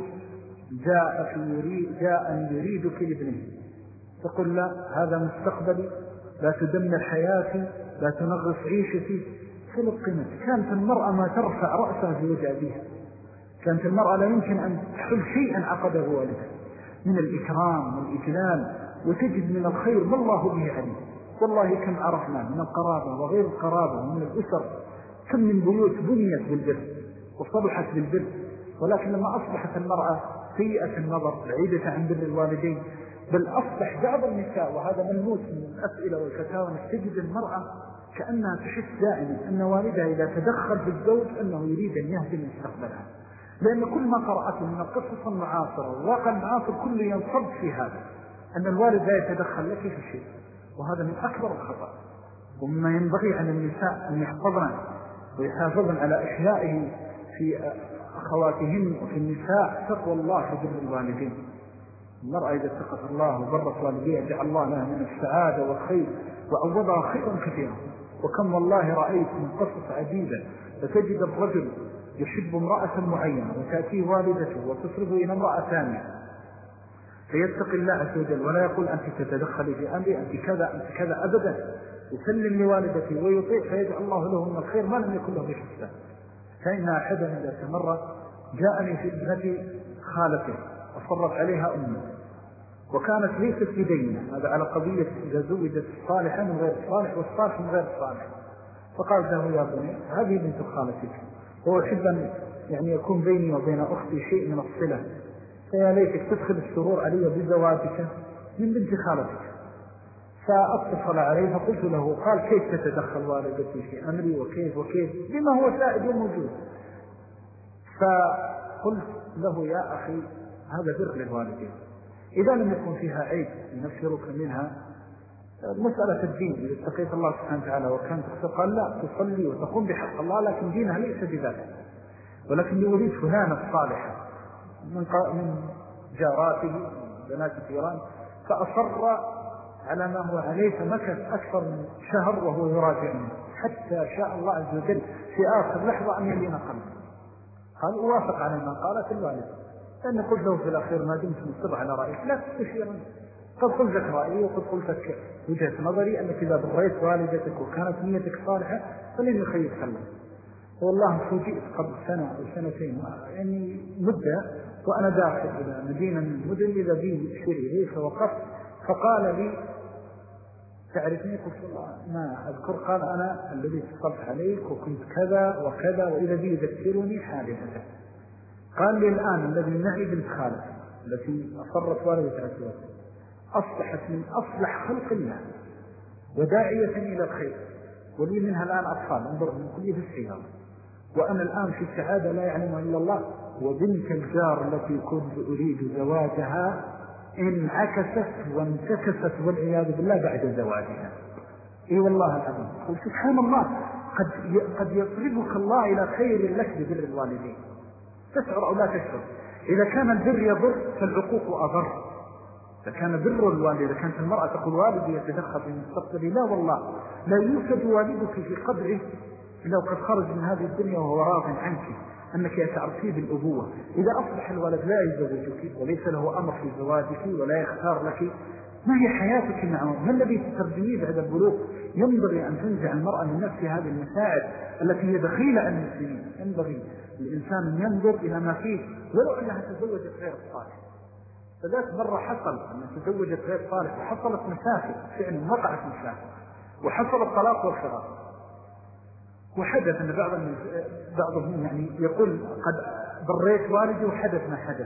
Speaker 1: جاء في يريد جاء يريدك لابنه، تقول لا هذا مستقبلي، لا تدمر حياتي، لا تنغص عيشتي. فلقمت. كانت المرأة ما ترفع رأسها في وجه أبيها، كانت المرأة لا يمكن أن تحل شيئا عقده والدها من الإكرام والإجلال، وتجد من الخير ما الله به عليه. والله كم عرفنا من القرابة وغير القرابة ومن الأسر، كم من بيوت بنيت بالبر وصلحت بالبر، ولكن لما أصبحت المرأة سيئة النظر بعيدة عن بر الوالدين، بل أصبح بعض النساء وهذا ملموس من الأسئلة والفتاوى تجد المرأة كأنها تحس دائما أن والدها إذا تدخل في الزوج أنه يريد أن يهدم مستقبلها، لأن كل ما قرأته من القصص المعاصرة والواقع المعاصر كله ينصب في هذا، أن الوالد لا يتدخل لك في شيء، وهذا من أكبر الخطأ. ومما ينبغي على النساء أن يحفظن ويحافظن على إحيائه في أخواتهن وفي النساء تقوى الله في بر الوالدين. المرأة إذا اتقت الله وبرت والديها جعل الله لها من السعادة والخير وعوضها خيرا كثيرا. وكم والله رأيت من قصص عديدة فتجد الرجل يحب امرأة معينة وتأتيه والدته وتصرف إلى امرأة ثانية، فيتقي الله عز وجل ولا يقول أنت تتدخلي في أمري، أنت كذا أنت كذا أبدا، يسلم لوالدته ويطيع فيجعل الله له من الخير ما لم يكن له بحسان. فإن أحدا إذا استمر جاءني في ابنة خالته أصرت عليها أمه وكانت ليست بدينة، هذا على قضية إذا زوجت صالحا من غير صالح والصالح من غير صالح، فقال له يا بني هذه بنت خالتك هو أحب أن يعني يكون بيني وبين أختي شيء من الصلة، فيا ليتك تدخل السرور علي بزواجك من بنت خالتك. فأتصل عليه فقلت له قال كيف تتدخل والدتي في أمري وكيف وكيف بما هو سائد وموجود. فقلت له يا أخي هذا بر للوالدين، إذا لم يكن فيها عيب ينفرك منها مسألة الدين، إذا اتقيت الله سبحانه وتعالى وكانت قال لا تصلي وتقوم بحق الله، لكن دينها ليس بذلك، ولكن يريد فلانة الصالحة من من جاراته بنات الجيران، فأصر على ما هو عليه، فمكث أكثر من شهر وهو يراجعني حتى شاء الله عز وجل في آخر لحظة أن يلين قلبه. قال أوافق على ما قالت الوالدة، لأن قلت له في الأخير ما دمت مصر على رأيك لا تستشيرني، قد قلت لك رأيي وقد قلت لك وجهة نظري أنك إذا بريت والدتك وكانت نيتك صالحة فلن يخيب خلق. والله فوجئت قبل سنة أو سنتين يعني مدة وأنا داخل إلى مدينة من المدن إذا بي شري فوقفت فقال لي تعرفني؟ قلت الله ما أذكر. قال أنا الذي اتصلت عليك وكنت كذا وكذا وإذا بي يذكرني حادثة. قال لي الآن الذي معي بنت خالد التي أصرت والدتها على أصبحت من أصلح خلق الله وداعية إلى الخير، ولي منها الآن أطفال انظر من كل في السيارة، وأنا الآن في سعادة لا يعلمها إلا الله. وبنت الجار التي كنت أريد زواجها انعكست وانتكست والعياذ بالله بعد زواجها. إي والله العظيم. قل سبحان الله، قد قد يقربك الله إلى خير لك ببر الوالدين، تشعر أو لا تشعر. إذا كان البر يضر فالعقوق أضر. إذا كان بر الوالد، إذا كانت المرأة تقول والدي يتدخل في مستقبلي، لا والله، لا يوجد والدك في قدره لو قد خرج من هذه الدنيا وهو راض عنك أنك يتعرفيه بالأبوة. إذا أصبح الولد لا يزوجك وليس له أمر في زواجك ولا يختار لك، ما هي حياتك معه؟ ما الذي تتربيه بعد البلوغ؟ ينبغي أن تنزع المرأة من نفسها هذه المساعد التي هي دخيلة عن المسلمين. ينبغي الإنسان أن ينظر إلى ما فيه ولو أنها تزوجت غير الصالح. فذات مرة حصل أنها تزوجت غير صالح وحصلت مشاكل، فعلا وقعت مشاكل وحصل الطلاق والفراق. وحدث أن بعض بعضهم يعني يقول قد بريت والدي وحدث ما حدث،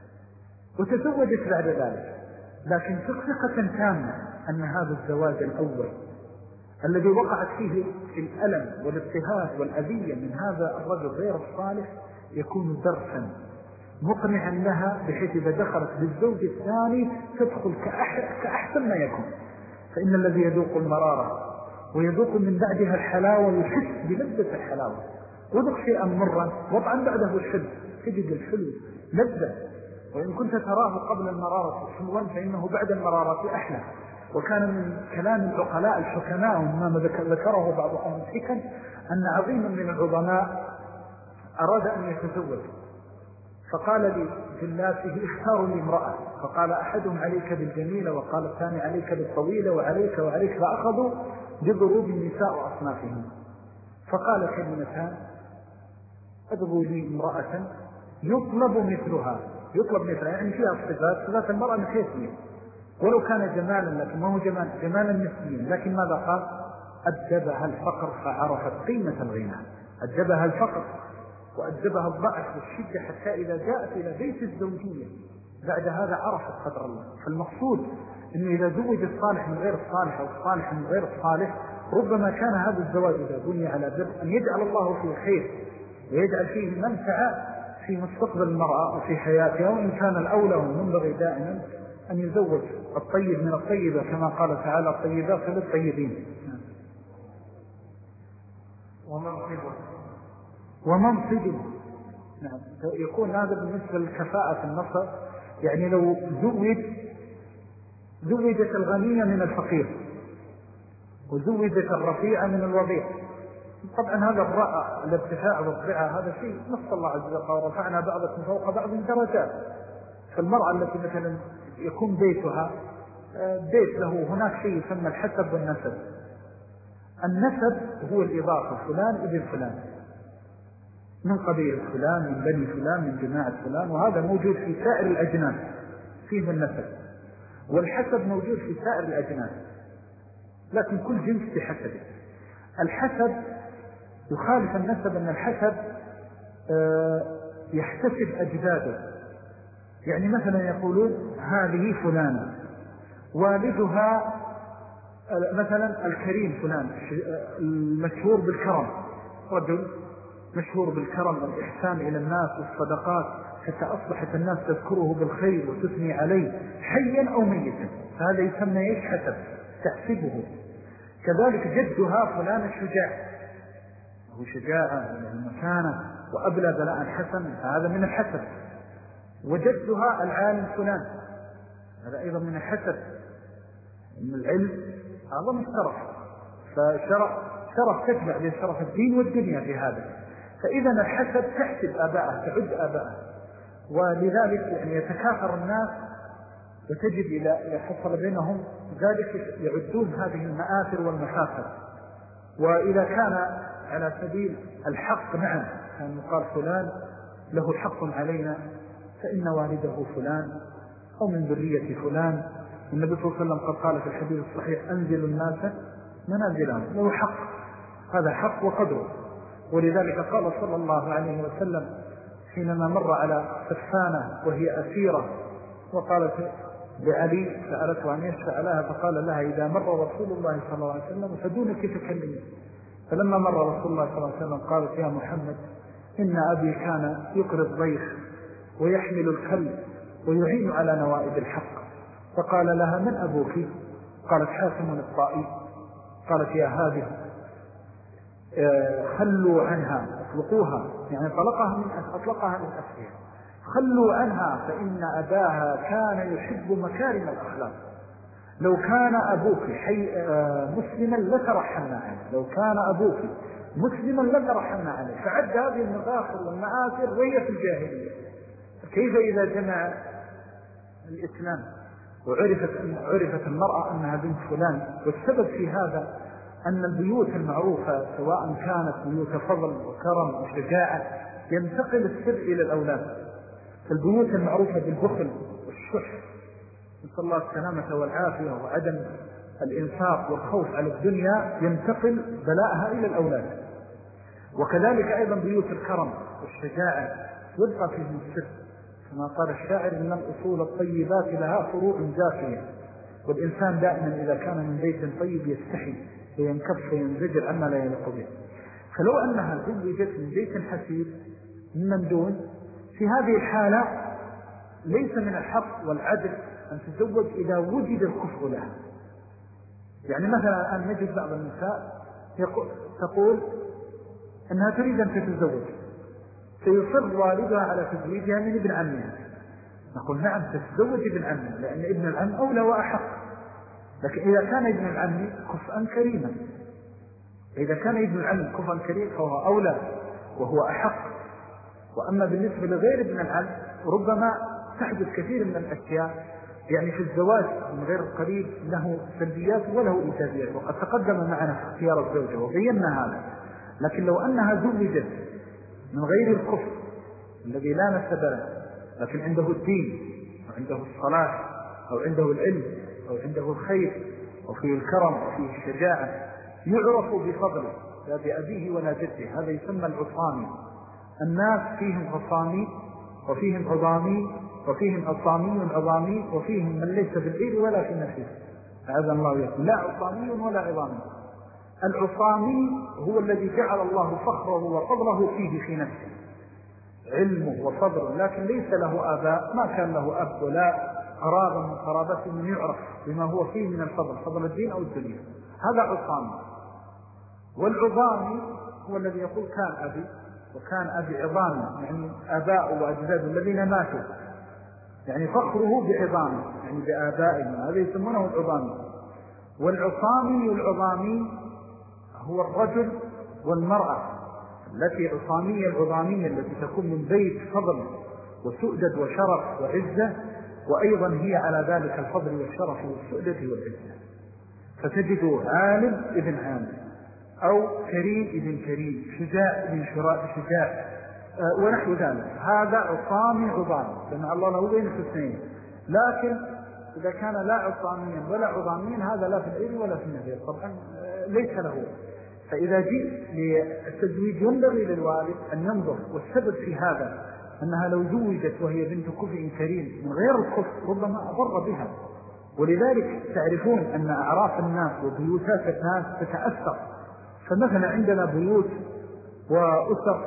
Speaker 1: وتزوجت بعد ذلك، لكن ثقة تامة أن هذا الزواج الأول الذي وقعت فيه الألم والاضطهاد والأذية من هذا الرجل غير الصالح يكون درسا مقنعا لها، بحيث إذا دخلت بالزوج الثاني تدخل كأحسن ما يكون. فإن الذي يذوق المرارة ويذوق من بعدها الحلاوة ويحس بلذة الحلاوة، وذق شيئا مرا وطعا بعده الحلو، تجد الحلو لذة. وإن كنت تراه قبل المرارة حلوا فإنه بعد المرارة أحلى. وكان من كلام العقلاء الحكماء ومما ذكره بعض أهل الحكم أن عظيما من العظماء أراد أن يتزوج، فقال لجلاسه اختاروا لي امرأة، فقال أحدهم عليك بالجميلة وقال الثاني عليك بالطويلة وعليك وعليك، فأخذوا بضروب النساء وأصنافهم. فقال كلمتان: أبغوا لي امرأة يطلب مثلها. يطلب مثلها يعني فيها الصفات صفات المرأة نحيثية، ولو كان جمالا لكن ما هو جمال جمالا نسبيا. لكن ماذا قال؟ أدبها الفقر فعرفت قيمة الغنى. أدبها الفقر وأدبها الضعف والشدة، حتى إذا جاءت إلى بيت الزوجية بعد هذا عرفت قدر الله. فالمقصود أنه إذا زوج الصالح من غير الصالح أو الصالح من غير الصالح، ربما كان هذا الزواج إذا بني على بر أن يجعل الله فيه خير ويجعل فيه منفعة في مستقبل المرأة وفي حياتها. وإن كان الأولى والمنبغي دائما أن يزوج الطيب من الطيبة، كما قال تعالى: الطيبات للطيبين.
Speaker 2: ومنصبه
Speaker 1: ومنصبه نعم، يكون هذا بالنسبة للكفاءة في النصر. يعني لو زوج زوجت الغنية من الفقير وزوجت الرفيع من الوضيع، طبعا هذا الرأى الارتفاع والرفعة هذا شيء نص الله عز وجل: ورفعنا بعضكم فوق بعض درجات. فالمرأة التي مثلا يكون بيتها بيت له هناك شيء يسمى الحسب والنسب. النسب هو الإضافة: فلان ابن فلان، من قبيل فلان، من بني فلان، من جماعة فلان، وهذا موجود في سائر الأجناس فيه النسب. والحسب موجود في سائر الأجناس، لكن كل جنس بحسبه. الحسب يخالف النسب، أن الحسب يحتسب أجداده. يعني مثلا يقولون هذه فلانة والدها مثلا الكريم فلان، المشهور بالكرم، رجل مشهور بالكرم والإحسان إلى الناس والصدقات، حتى أصبحت الناس تذكره بالخير وتثني عليه حيا أو ميتا، فهذا يسمى إيش؟ حسب، تحسبه. كذلك جدها فلان الشجاع، هو شجاعة ومكانة وأبلى بلاء حسن، فهذا من الحسب. وجدها العالم فلان، هذا أيضا من الحسب، من العلم هذا مشترف، فشرف شرف تتبع لشرف الدين والدنيا في هذا. فإذا الحسب تحسب آباءه، تعد آباءه، ولذلك يعني يتكاثر الناس وتجد إلى يحصل بينهم ذلك يعدون هذه المآثر والمخاطر. وإذا كان على سبيل الحق نعم كان يقال فلان له حق علينا، فإن والده فلان أو من ذرية فلان. النبي صلى الله عليه وسلم قد قال في الحديث الصحيح: أنزل الناس منازلهم، له حق، هذا حق وقدره. ولذلك قال صلى الله عليه وسلم حينما مر على سفانة وهي أسيرة وقالت لعلي، سألته عن يشفع لها، فقال لها: إذا مر رسول الله صلى الله عليه وسلم فدونك تكلمي. فلما مر رسول الله صلى الله عليه وسلم قالت: يا محمد، إن أبي كان يقري الضيف ويحمل الكلب ويعين على نوائب الحق. فقال لها: من أبوك؟ قالت: حاتم الطائي. قالت: يا هذه خلوا عنها، اطلقوها، يعني طلقها من أطلقها من أسرها، خلوا عنها فإن أباها كان يحب مكارم الأخلاق. لو كان أبوك حي مسلما لترحمنا عنه، لو كان أبوك مسلما لترحمنا عنه. فعد هذه المغافر والمآثر وهي في الجاهلية، كيف إذا جمع الإسلام وعرفت عرفت المرأة أنها بنت فلان؟ والسبب في هذا أن البيوت المعروفة سواء كانت بيوت فضل وكرم وشجاعة ينتقل السر إلى الأولاد. البيوت المعروفة بالبخل والشح، نسأل الله السلامة والعافية وعدم الإنفاق والخوف على الدنيا، ينتقل بلاءها إلى الأولاد. وكذلك أيضا بيوت الكرم والشجاعة يبقى فيه السر، كما قال الشاعر: إن الأصول الطيبات لها فروع زاكية. والإنسان دائما إذا كان من بيت طيب يستحي وينكف وينزجر عما لا يليق به. فلو أنها زوجت من بيت حسيب من دون، في هذه الحالة ليس من الحق والعدل أن تزوج إذا وجد الكفء لها. يعني مثلا الآن نجد بعض النساء تقول أنها تريد أن تتزوج، فيصر والدها على تزويجها من ابن عمها. نقول نعم تتزوج ابن عمها، لأن ابن العم أولى وأحق. لكن إذا كان ابن العم كفءا كريما، إذا كان ابن العم كفءا كريما فهو أولى وهو أحق. وأما بالنسبة لغير ابن العم ربما تحدث كثير من الأشياء، يعني في الزواج من غير القريب له سلبيات وله إيجابيات، وقد تقدم معنا في اختيار الزوجة وبينا هذا. لكن لو أنها زوجت من غير الكفر الذي لا نسب له، لكن عنده الدين وعنده الصلاح أو عنده العلم أو عنده الخير وفيه الكرم وفيه الشجاعة، يعرف بفضله لا بأبيه ولا جده، هذا يسمى العصامي. الناس فيهم عصامي وفيهم عظامي وفيهم عصامي عظامي وفيهم من ليس في العير ولا في النفيس، هذا الله يقول لا عصامي ولا عظامي. العصامي هو الذي جعل الله فخره وفضله فيه في نفسه، علمه وفضله، لكن ليس له آباء، ما كان له أب ولا قرابة من قرابته من يعرف بما هو فيه من الفضل، فضل الدين أو الدنيا، هذا عصامي. والعظامي هو الذي يقول كان أبي وكان أبي عظامي، يعني آباء وأجداد الذين ماتوا، يعني فخره بعظامه، يعني بآبائهم، هذا يسمونه العظامي. والعصامي والعظامي هو الرجل والمرأة التي عصامية العظامية التي تكون من بيت فضل وسؤدد وشرف وعزة، وأيضا هي على ذلك الفضل والشرف والسؤدد والعزة. فتجد عالم ابن عالم أو كريم ابن كريم، شجاع ابن شجاع، أه ونحو ذلك. هذا عصامي عظامي لأن الله له بين الاثنين. لكن إذا كان لا عصاميا ولا عظاميا هذا لا في العلم ولا في النذير، طبعا ليس له. فإذا جئت للتزويج ينبغي للوالد أن ينظر، والسبب في هذا أنها لو زوجت وهي بنت كفء كريم من غير الكفء ربما أضر بها. ولذلك تعرفون أن أعراف الناس وبيوتات الناس تتأثر. فمثلا عندنا بيوت وأسر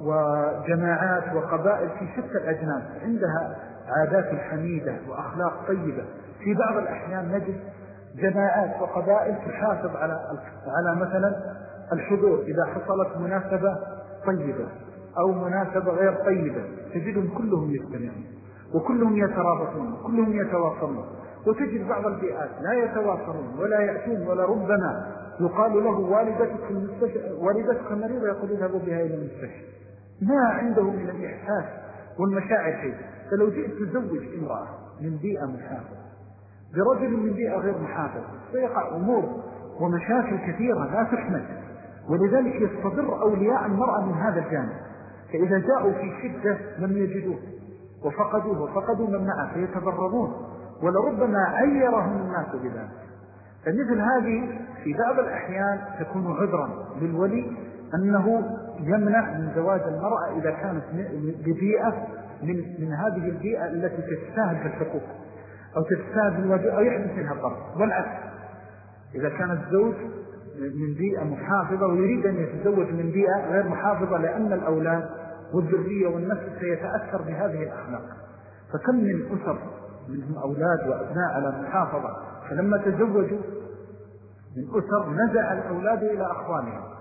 Speaker 1: وجماعات وقبائل في شتى الأجناس عندها عادات حميدة وأخلاق طيبة. في بعض الأحيان نجد جماعات وقبائل تحافظ على على مثلا الحضور إذا حصلت مناسبة طيبة أو مناسبة غير طيبة، تجدهم كلهم يجتمعون وكلهم يترابطون وكلهم يتواصلون. وتجد بعض البيئات لا يتواصلون ولا يأتون، ولا ربما يقال له والدتك المستشفى والدتك مريضة، يقول اذهبوا بها إلى المستشفى. ما عنده من الإحساس والمشاعر شيء. فلو جئت تزوج امرأة من بيئة محافظة برجل من بيئة غير محافظة سيقع أمور ومشاكل كثيرة لا تحمد. ولذلك يستضر أولياء المرأة من هذا الجانب. فإذا جاءوا في شدة لم يجدوه وفقدوه وفقدوا من معه فيتضررون، ولربما عيرهم الناس بذلك. فمثل هذه في بعض الأحيان تكون عذرا للولي أنه يمنع من زواج المرأة إذا كانت ببيئة من, من هذه البيئة التي تستاهل في الحقوق أو تستاهل بالواجب أو يحدث منها الضرر. والعكس إذا كان الزوج من بيئة محافظة ويريد أن يتزوج من بيئة غير محافظة، لأن الأولاد والذرية والنسل سيتأثر بهذه الأخلاق. فكم من أسر منهم أولاد وأبناء على محافظة، فلما تزوجوا من أسر نزع الأولاد إلى أخوانهم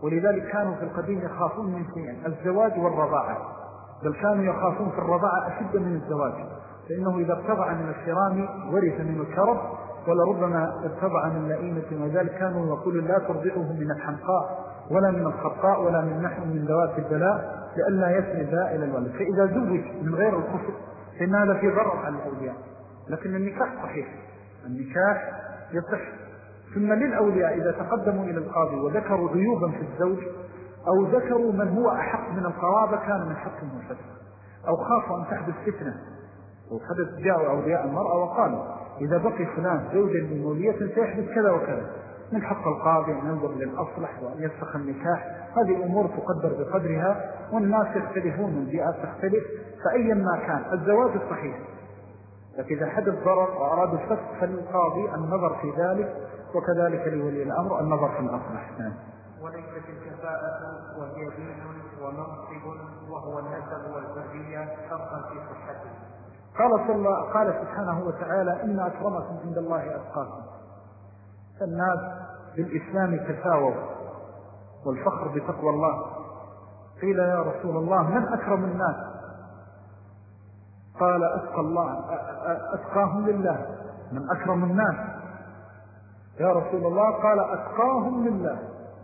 Speaker 1: ولذلك كانوا في القديم يخافون من شيئين: الزواج والرضاعة، بل كانوا يخافون في الرضاعة أشد من الزواج، فإنه إذا ارتضع من الشرام ورث من الكرب، ولربما ارتضع من لئيمة، وذلك كانوا يقولون لا ترضعه من الحمقاء ولا من الخطاء ولا من نحو من ذوات البلاء لئلا يسند إلى الولد. فإذا زوج من غير الكفر فإن هذا في ضرر على الأولياء، لكن النكاح صحيح، النكاح يصح. ثم للأولياء إذا تقدموا إلى القاضي وذكروا عيوبا في الزوج أو ذكروا من هو أحق من القرابة كان من حقهم الفتح، أو خافوا أن تحدث فتنة، وحدث جاءوا أولياء المرأة وقالوا إذا بقي فلان زوجا لمولية سيحدث كذا وكذا، من حق القاضي أن ينظر للأصلح وأن يفسخ النكاح. هذه الأمور تقدر بقدرها، والناس يختلفون، البيئات تختلف، فأيا ما كان الزواج الصحيح. لكن إذا حدث ضرر وأراد الفسخ فللقاضي النظر في ذلك، وكذلك لولي الأمر النظر في الأصلح.
Speaker 2: وليست الكفاءة وهي دين ومنصب وهو النسب والذرية شرطا في صحته.
Speaker 1: قال صلى الله قال سبحانه وتعالى: إن أكرمكم عند الله أتقاكم. فالناس بالإسلام تساووا، والفخر بتقوى الله. قيل يا رسول الله من أكرم الناس؟ قال أتقى الله أتقاهم لله. من أكرم الناس يا رسول الله؟ قال أتقاهم لله.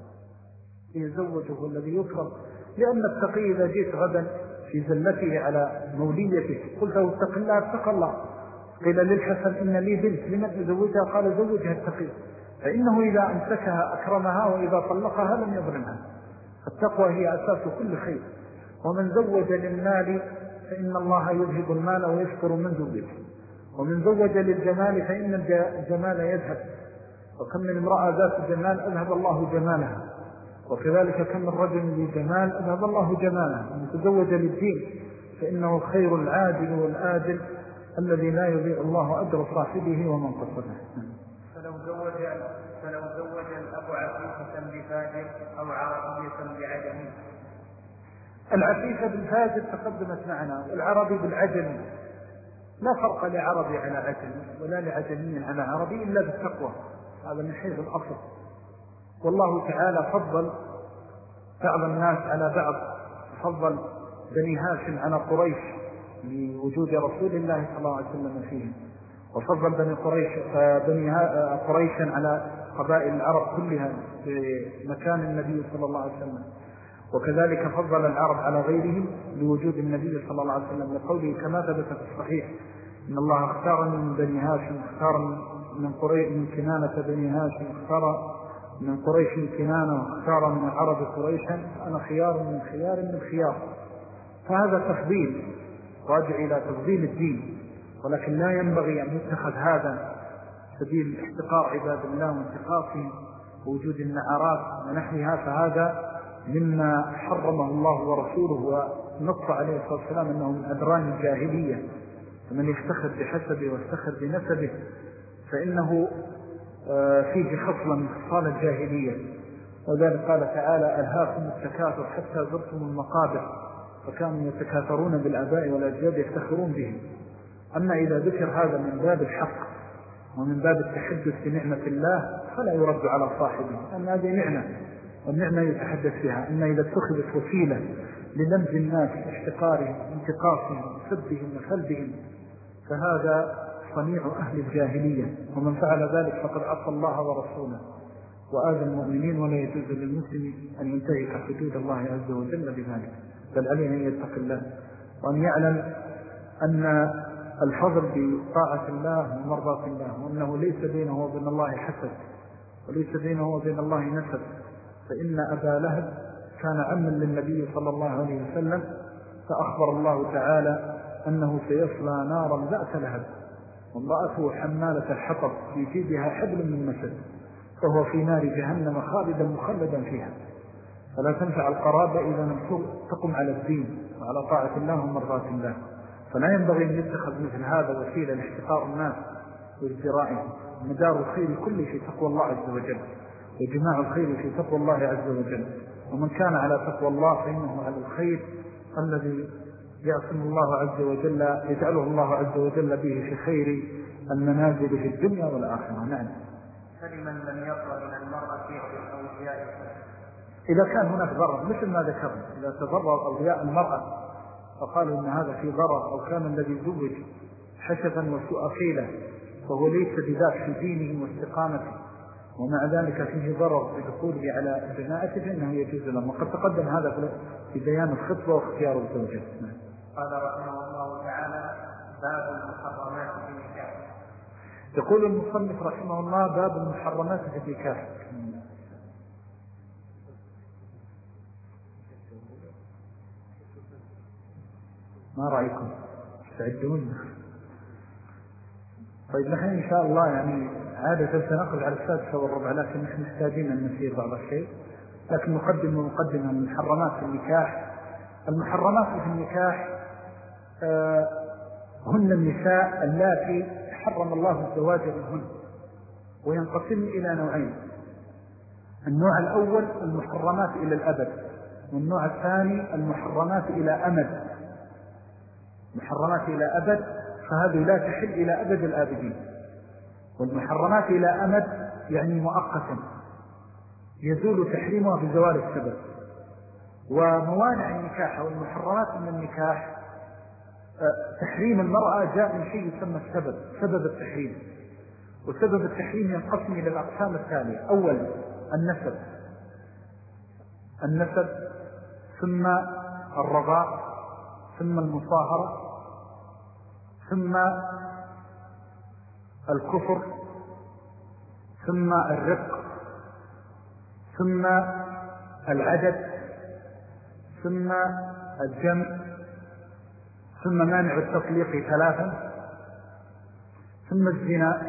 Speaker 1: يزوجه الذي يكرم، لأن التقي إذا جيت غدا في زلته على موليته قلت له اتق الله اتقى الله. قيل للحسن إن لي بنت لمن أزوجها؟ قال زوجها التقي، فإنه إذا أمسكها أكرمها وإذا طلقها لم يظلمها. التقوى هي أساس كل خير. ومن زوج للمال فإن الله يذهب المال ويشكر من زوجه، ومن زوج للجمال فإن الجمال يذهب، وكم من امرأة ذات جمال أذهب الله جمالها، وكذلك كم من رجل للجمال أذهب الله جمالها. ومن تزوج للدين فإنه الخير العادل والآدل الذي لا يضيع الله أجر صاحبه ومن قصده.
Speaker 2: فلو زوج فلو زوج الأب عفيفة بفاجر أو عربية بعجمي.
Speaker 1: العفيفة بالفاجر تقدمت معنا، والعربي بالعجم لا فرق لعربي على عجم ولا لعجمي على عربي إلا بالتقوى، هذا من حيث الأصل. والله تعالى فضل بعض الناس على بعض، فضل بني هاشم على قريش لوجود رسول الله صلى الله عليه وسلم فيهم، وفضل بني قريش بني قريشا على قبائل العرب كلها في مكان النبي صلى الله عليه وسلم، وكذلك فضل العرب على غيرهم لوجود النبي صلى الله عليه وسلم، لقوله كما ثبت في الصحيح: إن الله اختارني من بني هاشم، اختار من قريش من كنانة بني هاشم، اختار من قريش من كنانة، واختار من العرب قريشا، أنا خيار من خيار من خيار. فهذا تفضيل راجع إلى تفضيل الدين، ولكن لا ينبغي أن يتخذ هذا سبيل احتقار عباد الله وانتقاصهم ووجود النعرات ونحوها، فهذا مما حرمه الله ورسوله ونص عليه الصلاة والسلام أنه من أدران الجاهلية. فمن يفتخر بحسبه وافتخر بنسبه فإنه فيه خصلا من خصال الجاهلية. وذلك قال تعالى: ألهاكم التكاثر حتى زرتم المقابر، فكانوا يتكاثرون بالآباء والأجداد يفتخرون بهم. أما إذا ذكر هذا من باب الحق ومن باب التحدث بنعمة الله فلا يرد على صاحبه، أن هذه نعمة والنعمة يتحدث فيها. أما إذا اتخذت وسيلة للمز الناس احتقارهم انتقاصهم سبهم وسلبهم فهذا صنيع أهل الجاهلية، ومن فعل ذلك فقد عصى الله ورسوله وآذى المؤمنين، ولا يجوز للمسلم أن ينتهك حدود الله عز وجل بذلك، بل عليه أن يتق الله وأن يعلم أن الفضل بطاعة الله ومرضاة الله، وأنه ليس بينه وبين الله حسد وليس بينه وبين الله نسب. فإن أبا لهب كان عما للنبي صلى الله عليه وسلم، فأخبر الله تعالى أنه سيصلى نارا ذات لهب وامرأته حمالة الحطب في جيدها حبل من مسد، فهو في نار جهنم خالدا مخلدا فيها. فلا تنفع القرابة إذا لم تقم على الدين وعلى طاعة الله ومرضاة الله. فلا ينبغي أن يتخذ مثل هذا وسيلة لاحتقار الناس وازدرائهم. مدار الخير كله في تقوى الله عز وجل، وجماع الخير في تقوى الله عز وجل. ومن كان على تقوى الله فإنه على الخير الذي يعصم الله عز وجل يجعله الله عز وجل به في خير المنازل في الدنيا والآخرة. نعم.
Speaker 2: فلمن لم يرضى من المرأة أو الزوجاء
Speaker 1: إذا كان هناك ضرر مثل ما ذكرنا، إذا تضرر أولياء المرأة فقالوا إن هذا فيه ضرر، أو كان الذي زوج حسفا وسوء خيلة فهو ليس بذاك في دينه واستقامته ومع ذلك فيه ضرر بدخوله على جماعته فإنه يجوز لهم. وقد تقدم هذا في بيان الخطبة واختيار الزوجة.
Speaker 2: قال رحمه الله تعالى: باب المحرمات في النكاح.
Speaker 1: يقول المصنف رحمه الله: باب المحرمات في النكاح. ما رأيكم؟ استعدون. طيب نحن إن شاء الله يعني عادة سنقل على السادسة والربع، لكن نحن محتاجين أن نسير بعض الشيء، لكن نقدم ومقدمة من المحرمات في النكاح. المحرمات في النكاح آه هن النساء اللاتي حرم الله الزواج منهن، وينقسم إلى نوعين: النوع الأول المحرمات إلى الأبد، والنوع الثاني المحرمات إلى أمد. محرمات إلى أبد فهذه لا تحل إلى أبد الآبدين، والمحرمات إلى أمد يعني مؤقتا يزول تحريمها بزوال السبب. وموانع النكاح أو المحرمات من النكاح تحريم المرأة جاء من شيء يسمى السبب، سبب التحريم. وسبب التحريم ينقسم إلى الأقسام التالية: أولا النسب، النسب ثم الرضاع، ثم المصاهرة، ثم الكفر، ثم الرق، ثم العدد، ثم الجمع، ثم مانع التطليق ثلاثا، ثم الزنا،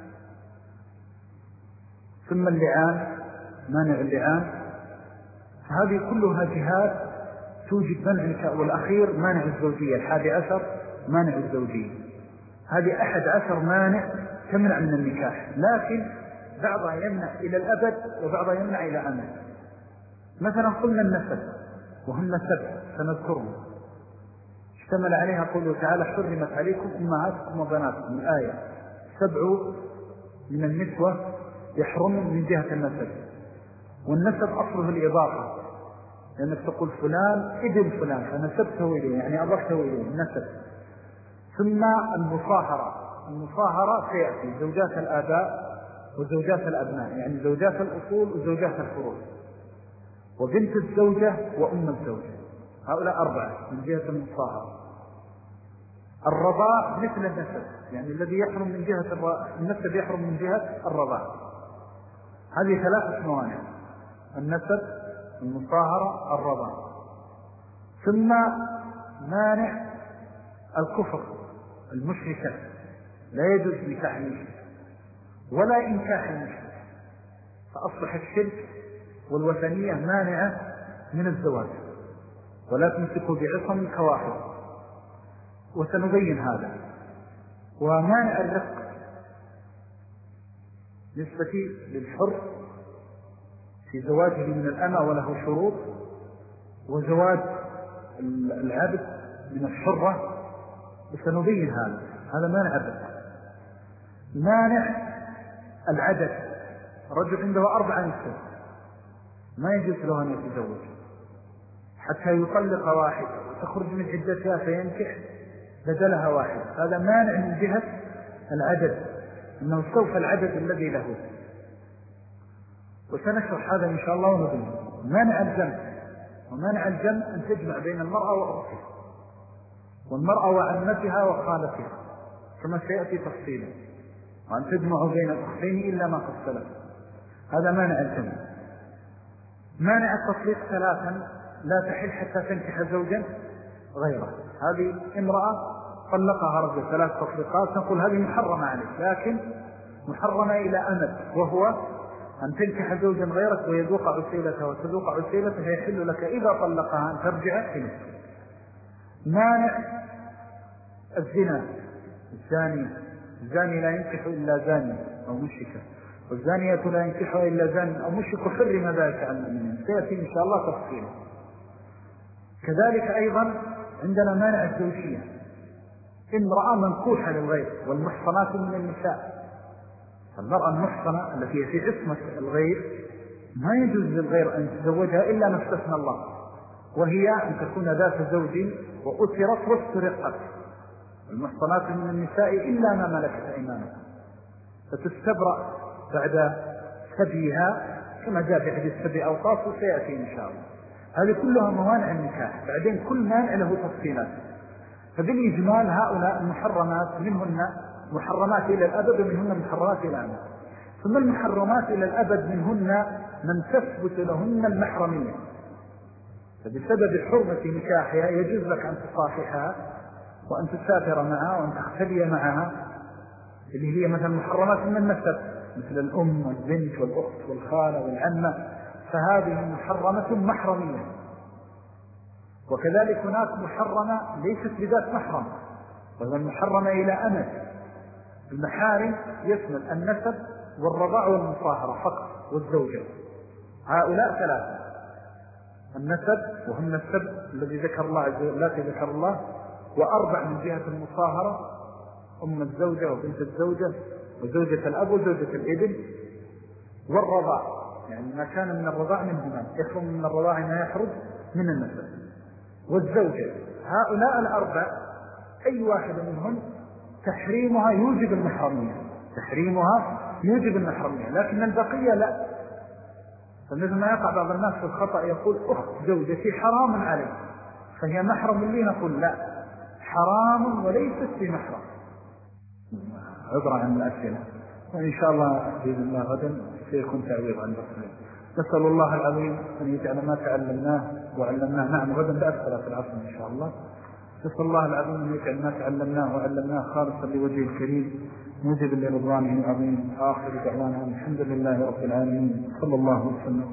Speaker 1: ثم اللعان، مانع اللعان. هذه كلها جهات توجد منع النكاح. والأخير مانع الزوجية، الحادي عشر مانع الزوجية. هذه أحد عشر مانع تمنع من النكاح، لكن بعضها يمنع إلى الأبد وبعضها يمنع إلى أمد. مثلا قلنا النسب وهن سبع سنذكرهم، اشتمل عليها قوله تعالى: حرمت عليكم أمهاتكم وبناتكم. الآية: سبع من النسوة يحرم من جهة النسب. والنسب أصله الإضافة، لأنك تقول فلان ابن فلان فنسبته إليه يعني أضفته إليه النسب. ثم المصاهرة، المصاهرة سيأتي زوجات الآباء وزوجات الأبناء، يعني زوجات الأصول وزوجات الفروع، وبنت الزوجة وأم الزوجة، هؤلاء أربعة من جهة المصاهرة. الرضاع مثل النسب، يعني الذي يحرم من جهة النسب يحرم من جهة الرضاع. هذه ثلاثة موانع: النسب، المصاهرة، الرضاع. ثم مانع الكفر، المشركة لا يجوز نكاح المشرك ولا إنكاح المشرك، فأصبح الشرك والوثنية مانعة من الزواج، ولا تمسكوا بعصم كواحد، وسنبين هذا. ومانع الرق نسبة للحر في زواجه من الأمة وله شروط، وزواج العبد من الحرة، وسنبين هذا. هذا مانع الرق. مانع العدد، رجل عنده أربع نساء ما يجوز له أن يتزوج حتى يطلق واحد وتخرج من عدتها فينكح بدلها واحد. هذا مانع من جهة العدد، أنه سوف العدد الذي له، وسنشرح هذا إن شاء الله ونبين. مانع الجمع، ومانع الجمع أن تجمع بين المرأة وأختها والمرأة وعمتها وخالتها كما سيأتي تفصيلا، وأن تجمع بين الأختين إلا ما قد سلف. هذا مانع الجمع. مانع التطليق ثلاثا: لا تحل حتى تنكح زوجا غيره. هذه امرأة طلقها رجل ثلاث تطليقات، نقول هذه محرمة عليك، لكن محرمة إلى أمد، وهو أن تنكح زوجا غيرك ويذوق عسيلته وتذوق عسيلته، فيحل لك إذا طلقها أن ترجع إليه. مانع الزنا، الزاني الزاني لا ينكح إلا زاني أو مشركة، والزانية لا ينكحها إلا زاني أو مشرك، حرم ذلك عن المؤمنين، سيأتي إن شاء الله تفصيلا. كذلك أيضا عندنا مانع الزوجية، امرأة منكوحة للغير، والمحصنات من النساء. المرأة المحصنة التي في عصمة الغير ما يجوز للغير أن تزوجها إلا ما استثنى الله، وهي أن تكون ذات زوج وأسرت واسترقت، المحصنات من النساء إلا ما ملكت أيمانكم، فتستبرأ بعد سبيها كما جاء في حديث سبي أوقاف وسيأتي إن شاء الله. هذه كلها موانع النكاح، بعدين كل مانع له تفصيلات. فبالإجمال هؤلاء المحرمات منهن محرمات إلى الأبد ومنهن محرمات إلى الأبد. ثم المحرمات إلى الأبد منهن من تثبت لهن المحرمية، فبسبب حرمة نكاحها يجوز لك أن تصافحها وأن تسافر معها وأن تختلي معها، اللي هي مثلا محرمات من النسب مثل الأم والبنت والأخت والخالة والعمة، فهذه محرمة محرمية. وكذلك هناك محرمة ليست بذات محرم، وهو المحرمة إلى أمد. المحارم يشمل النسب والرضاع والمصاهرة فقط والزوجة، هؤلاء ثلاثة: النسب وهم السب الذي ذكر الله عز وجل التي ذكر الله، وأربع من جهة المصاهرة: أم الزوجة وبنت الزوجة وزوجة الأب وزوجة الابن، والرضاع يعني ما كان من الرضاع منهما يحرم من الرضاع ما يحرم من النسب، والزوجة. هؤلاء الأربع أي واحد منهم تحريمها يوجب المحرمية، تحريمها يوجب المحرمية، لكن البقية لا. فمثل ما يقع بعض الناس في الخطأ يقول أخت زوجتي حرام علي فهي محرم لي، نقول لا، حرام وليست بمحرم. عذرا عن الأسئلة، وإن شاء الله بإذن الله غدا سيكون تعويض عن بصرين. نسأل الله العظيم أن يجعل ما تعلمناه وعلمناه. نعم غدا بعد صلاة العصر إن شاء الله. نسأل الله العظيم أن يجعل ما تعلمناه وعلمناه خالصا لوجهه الكريم موجب لرضوانه العظيم. آخر دعوانا الحمد لله رب العالمين، صلى الله وسلم.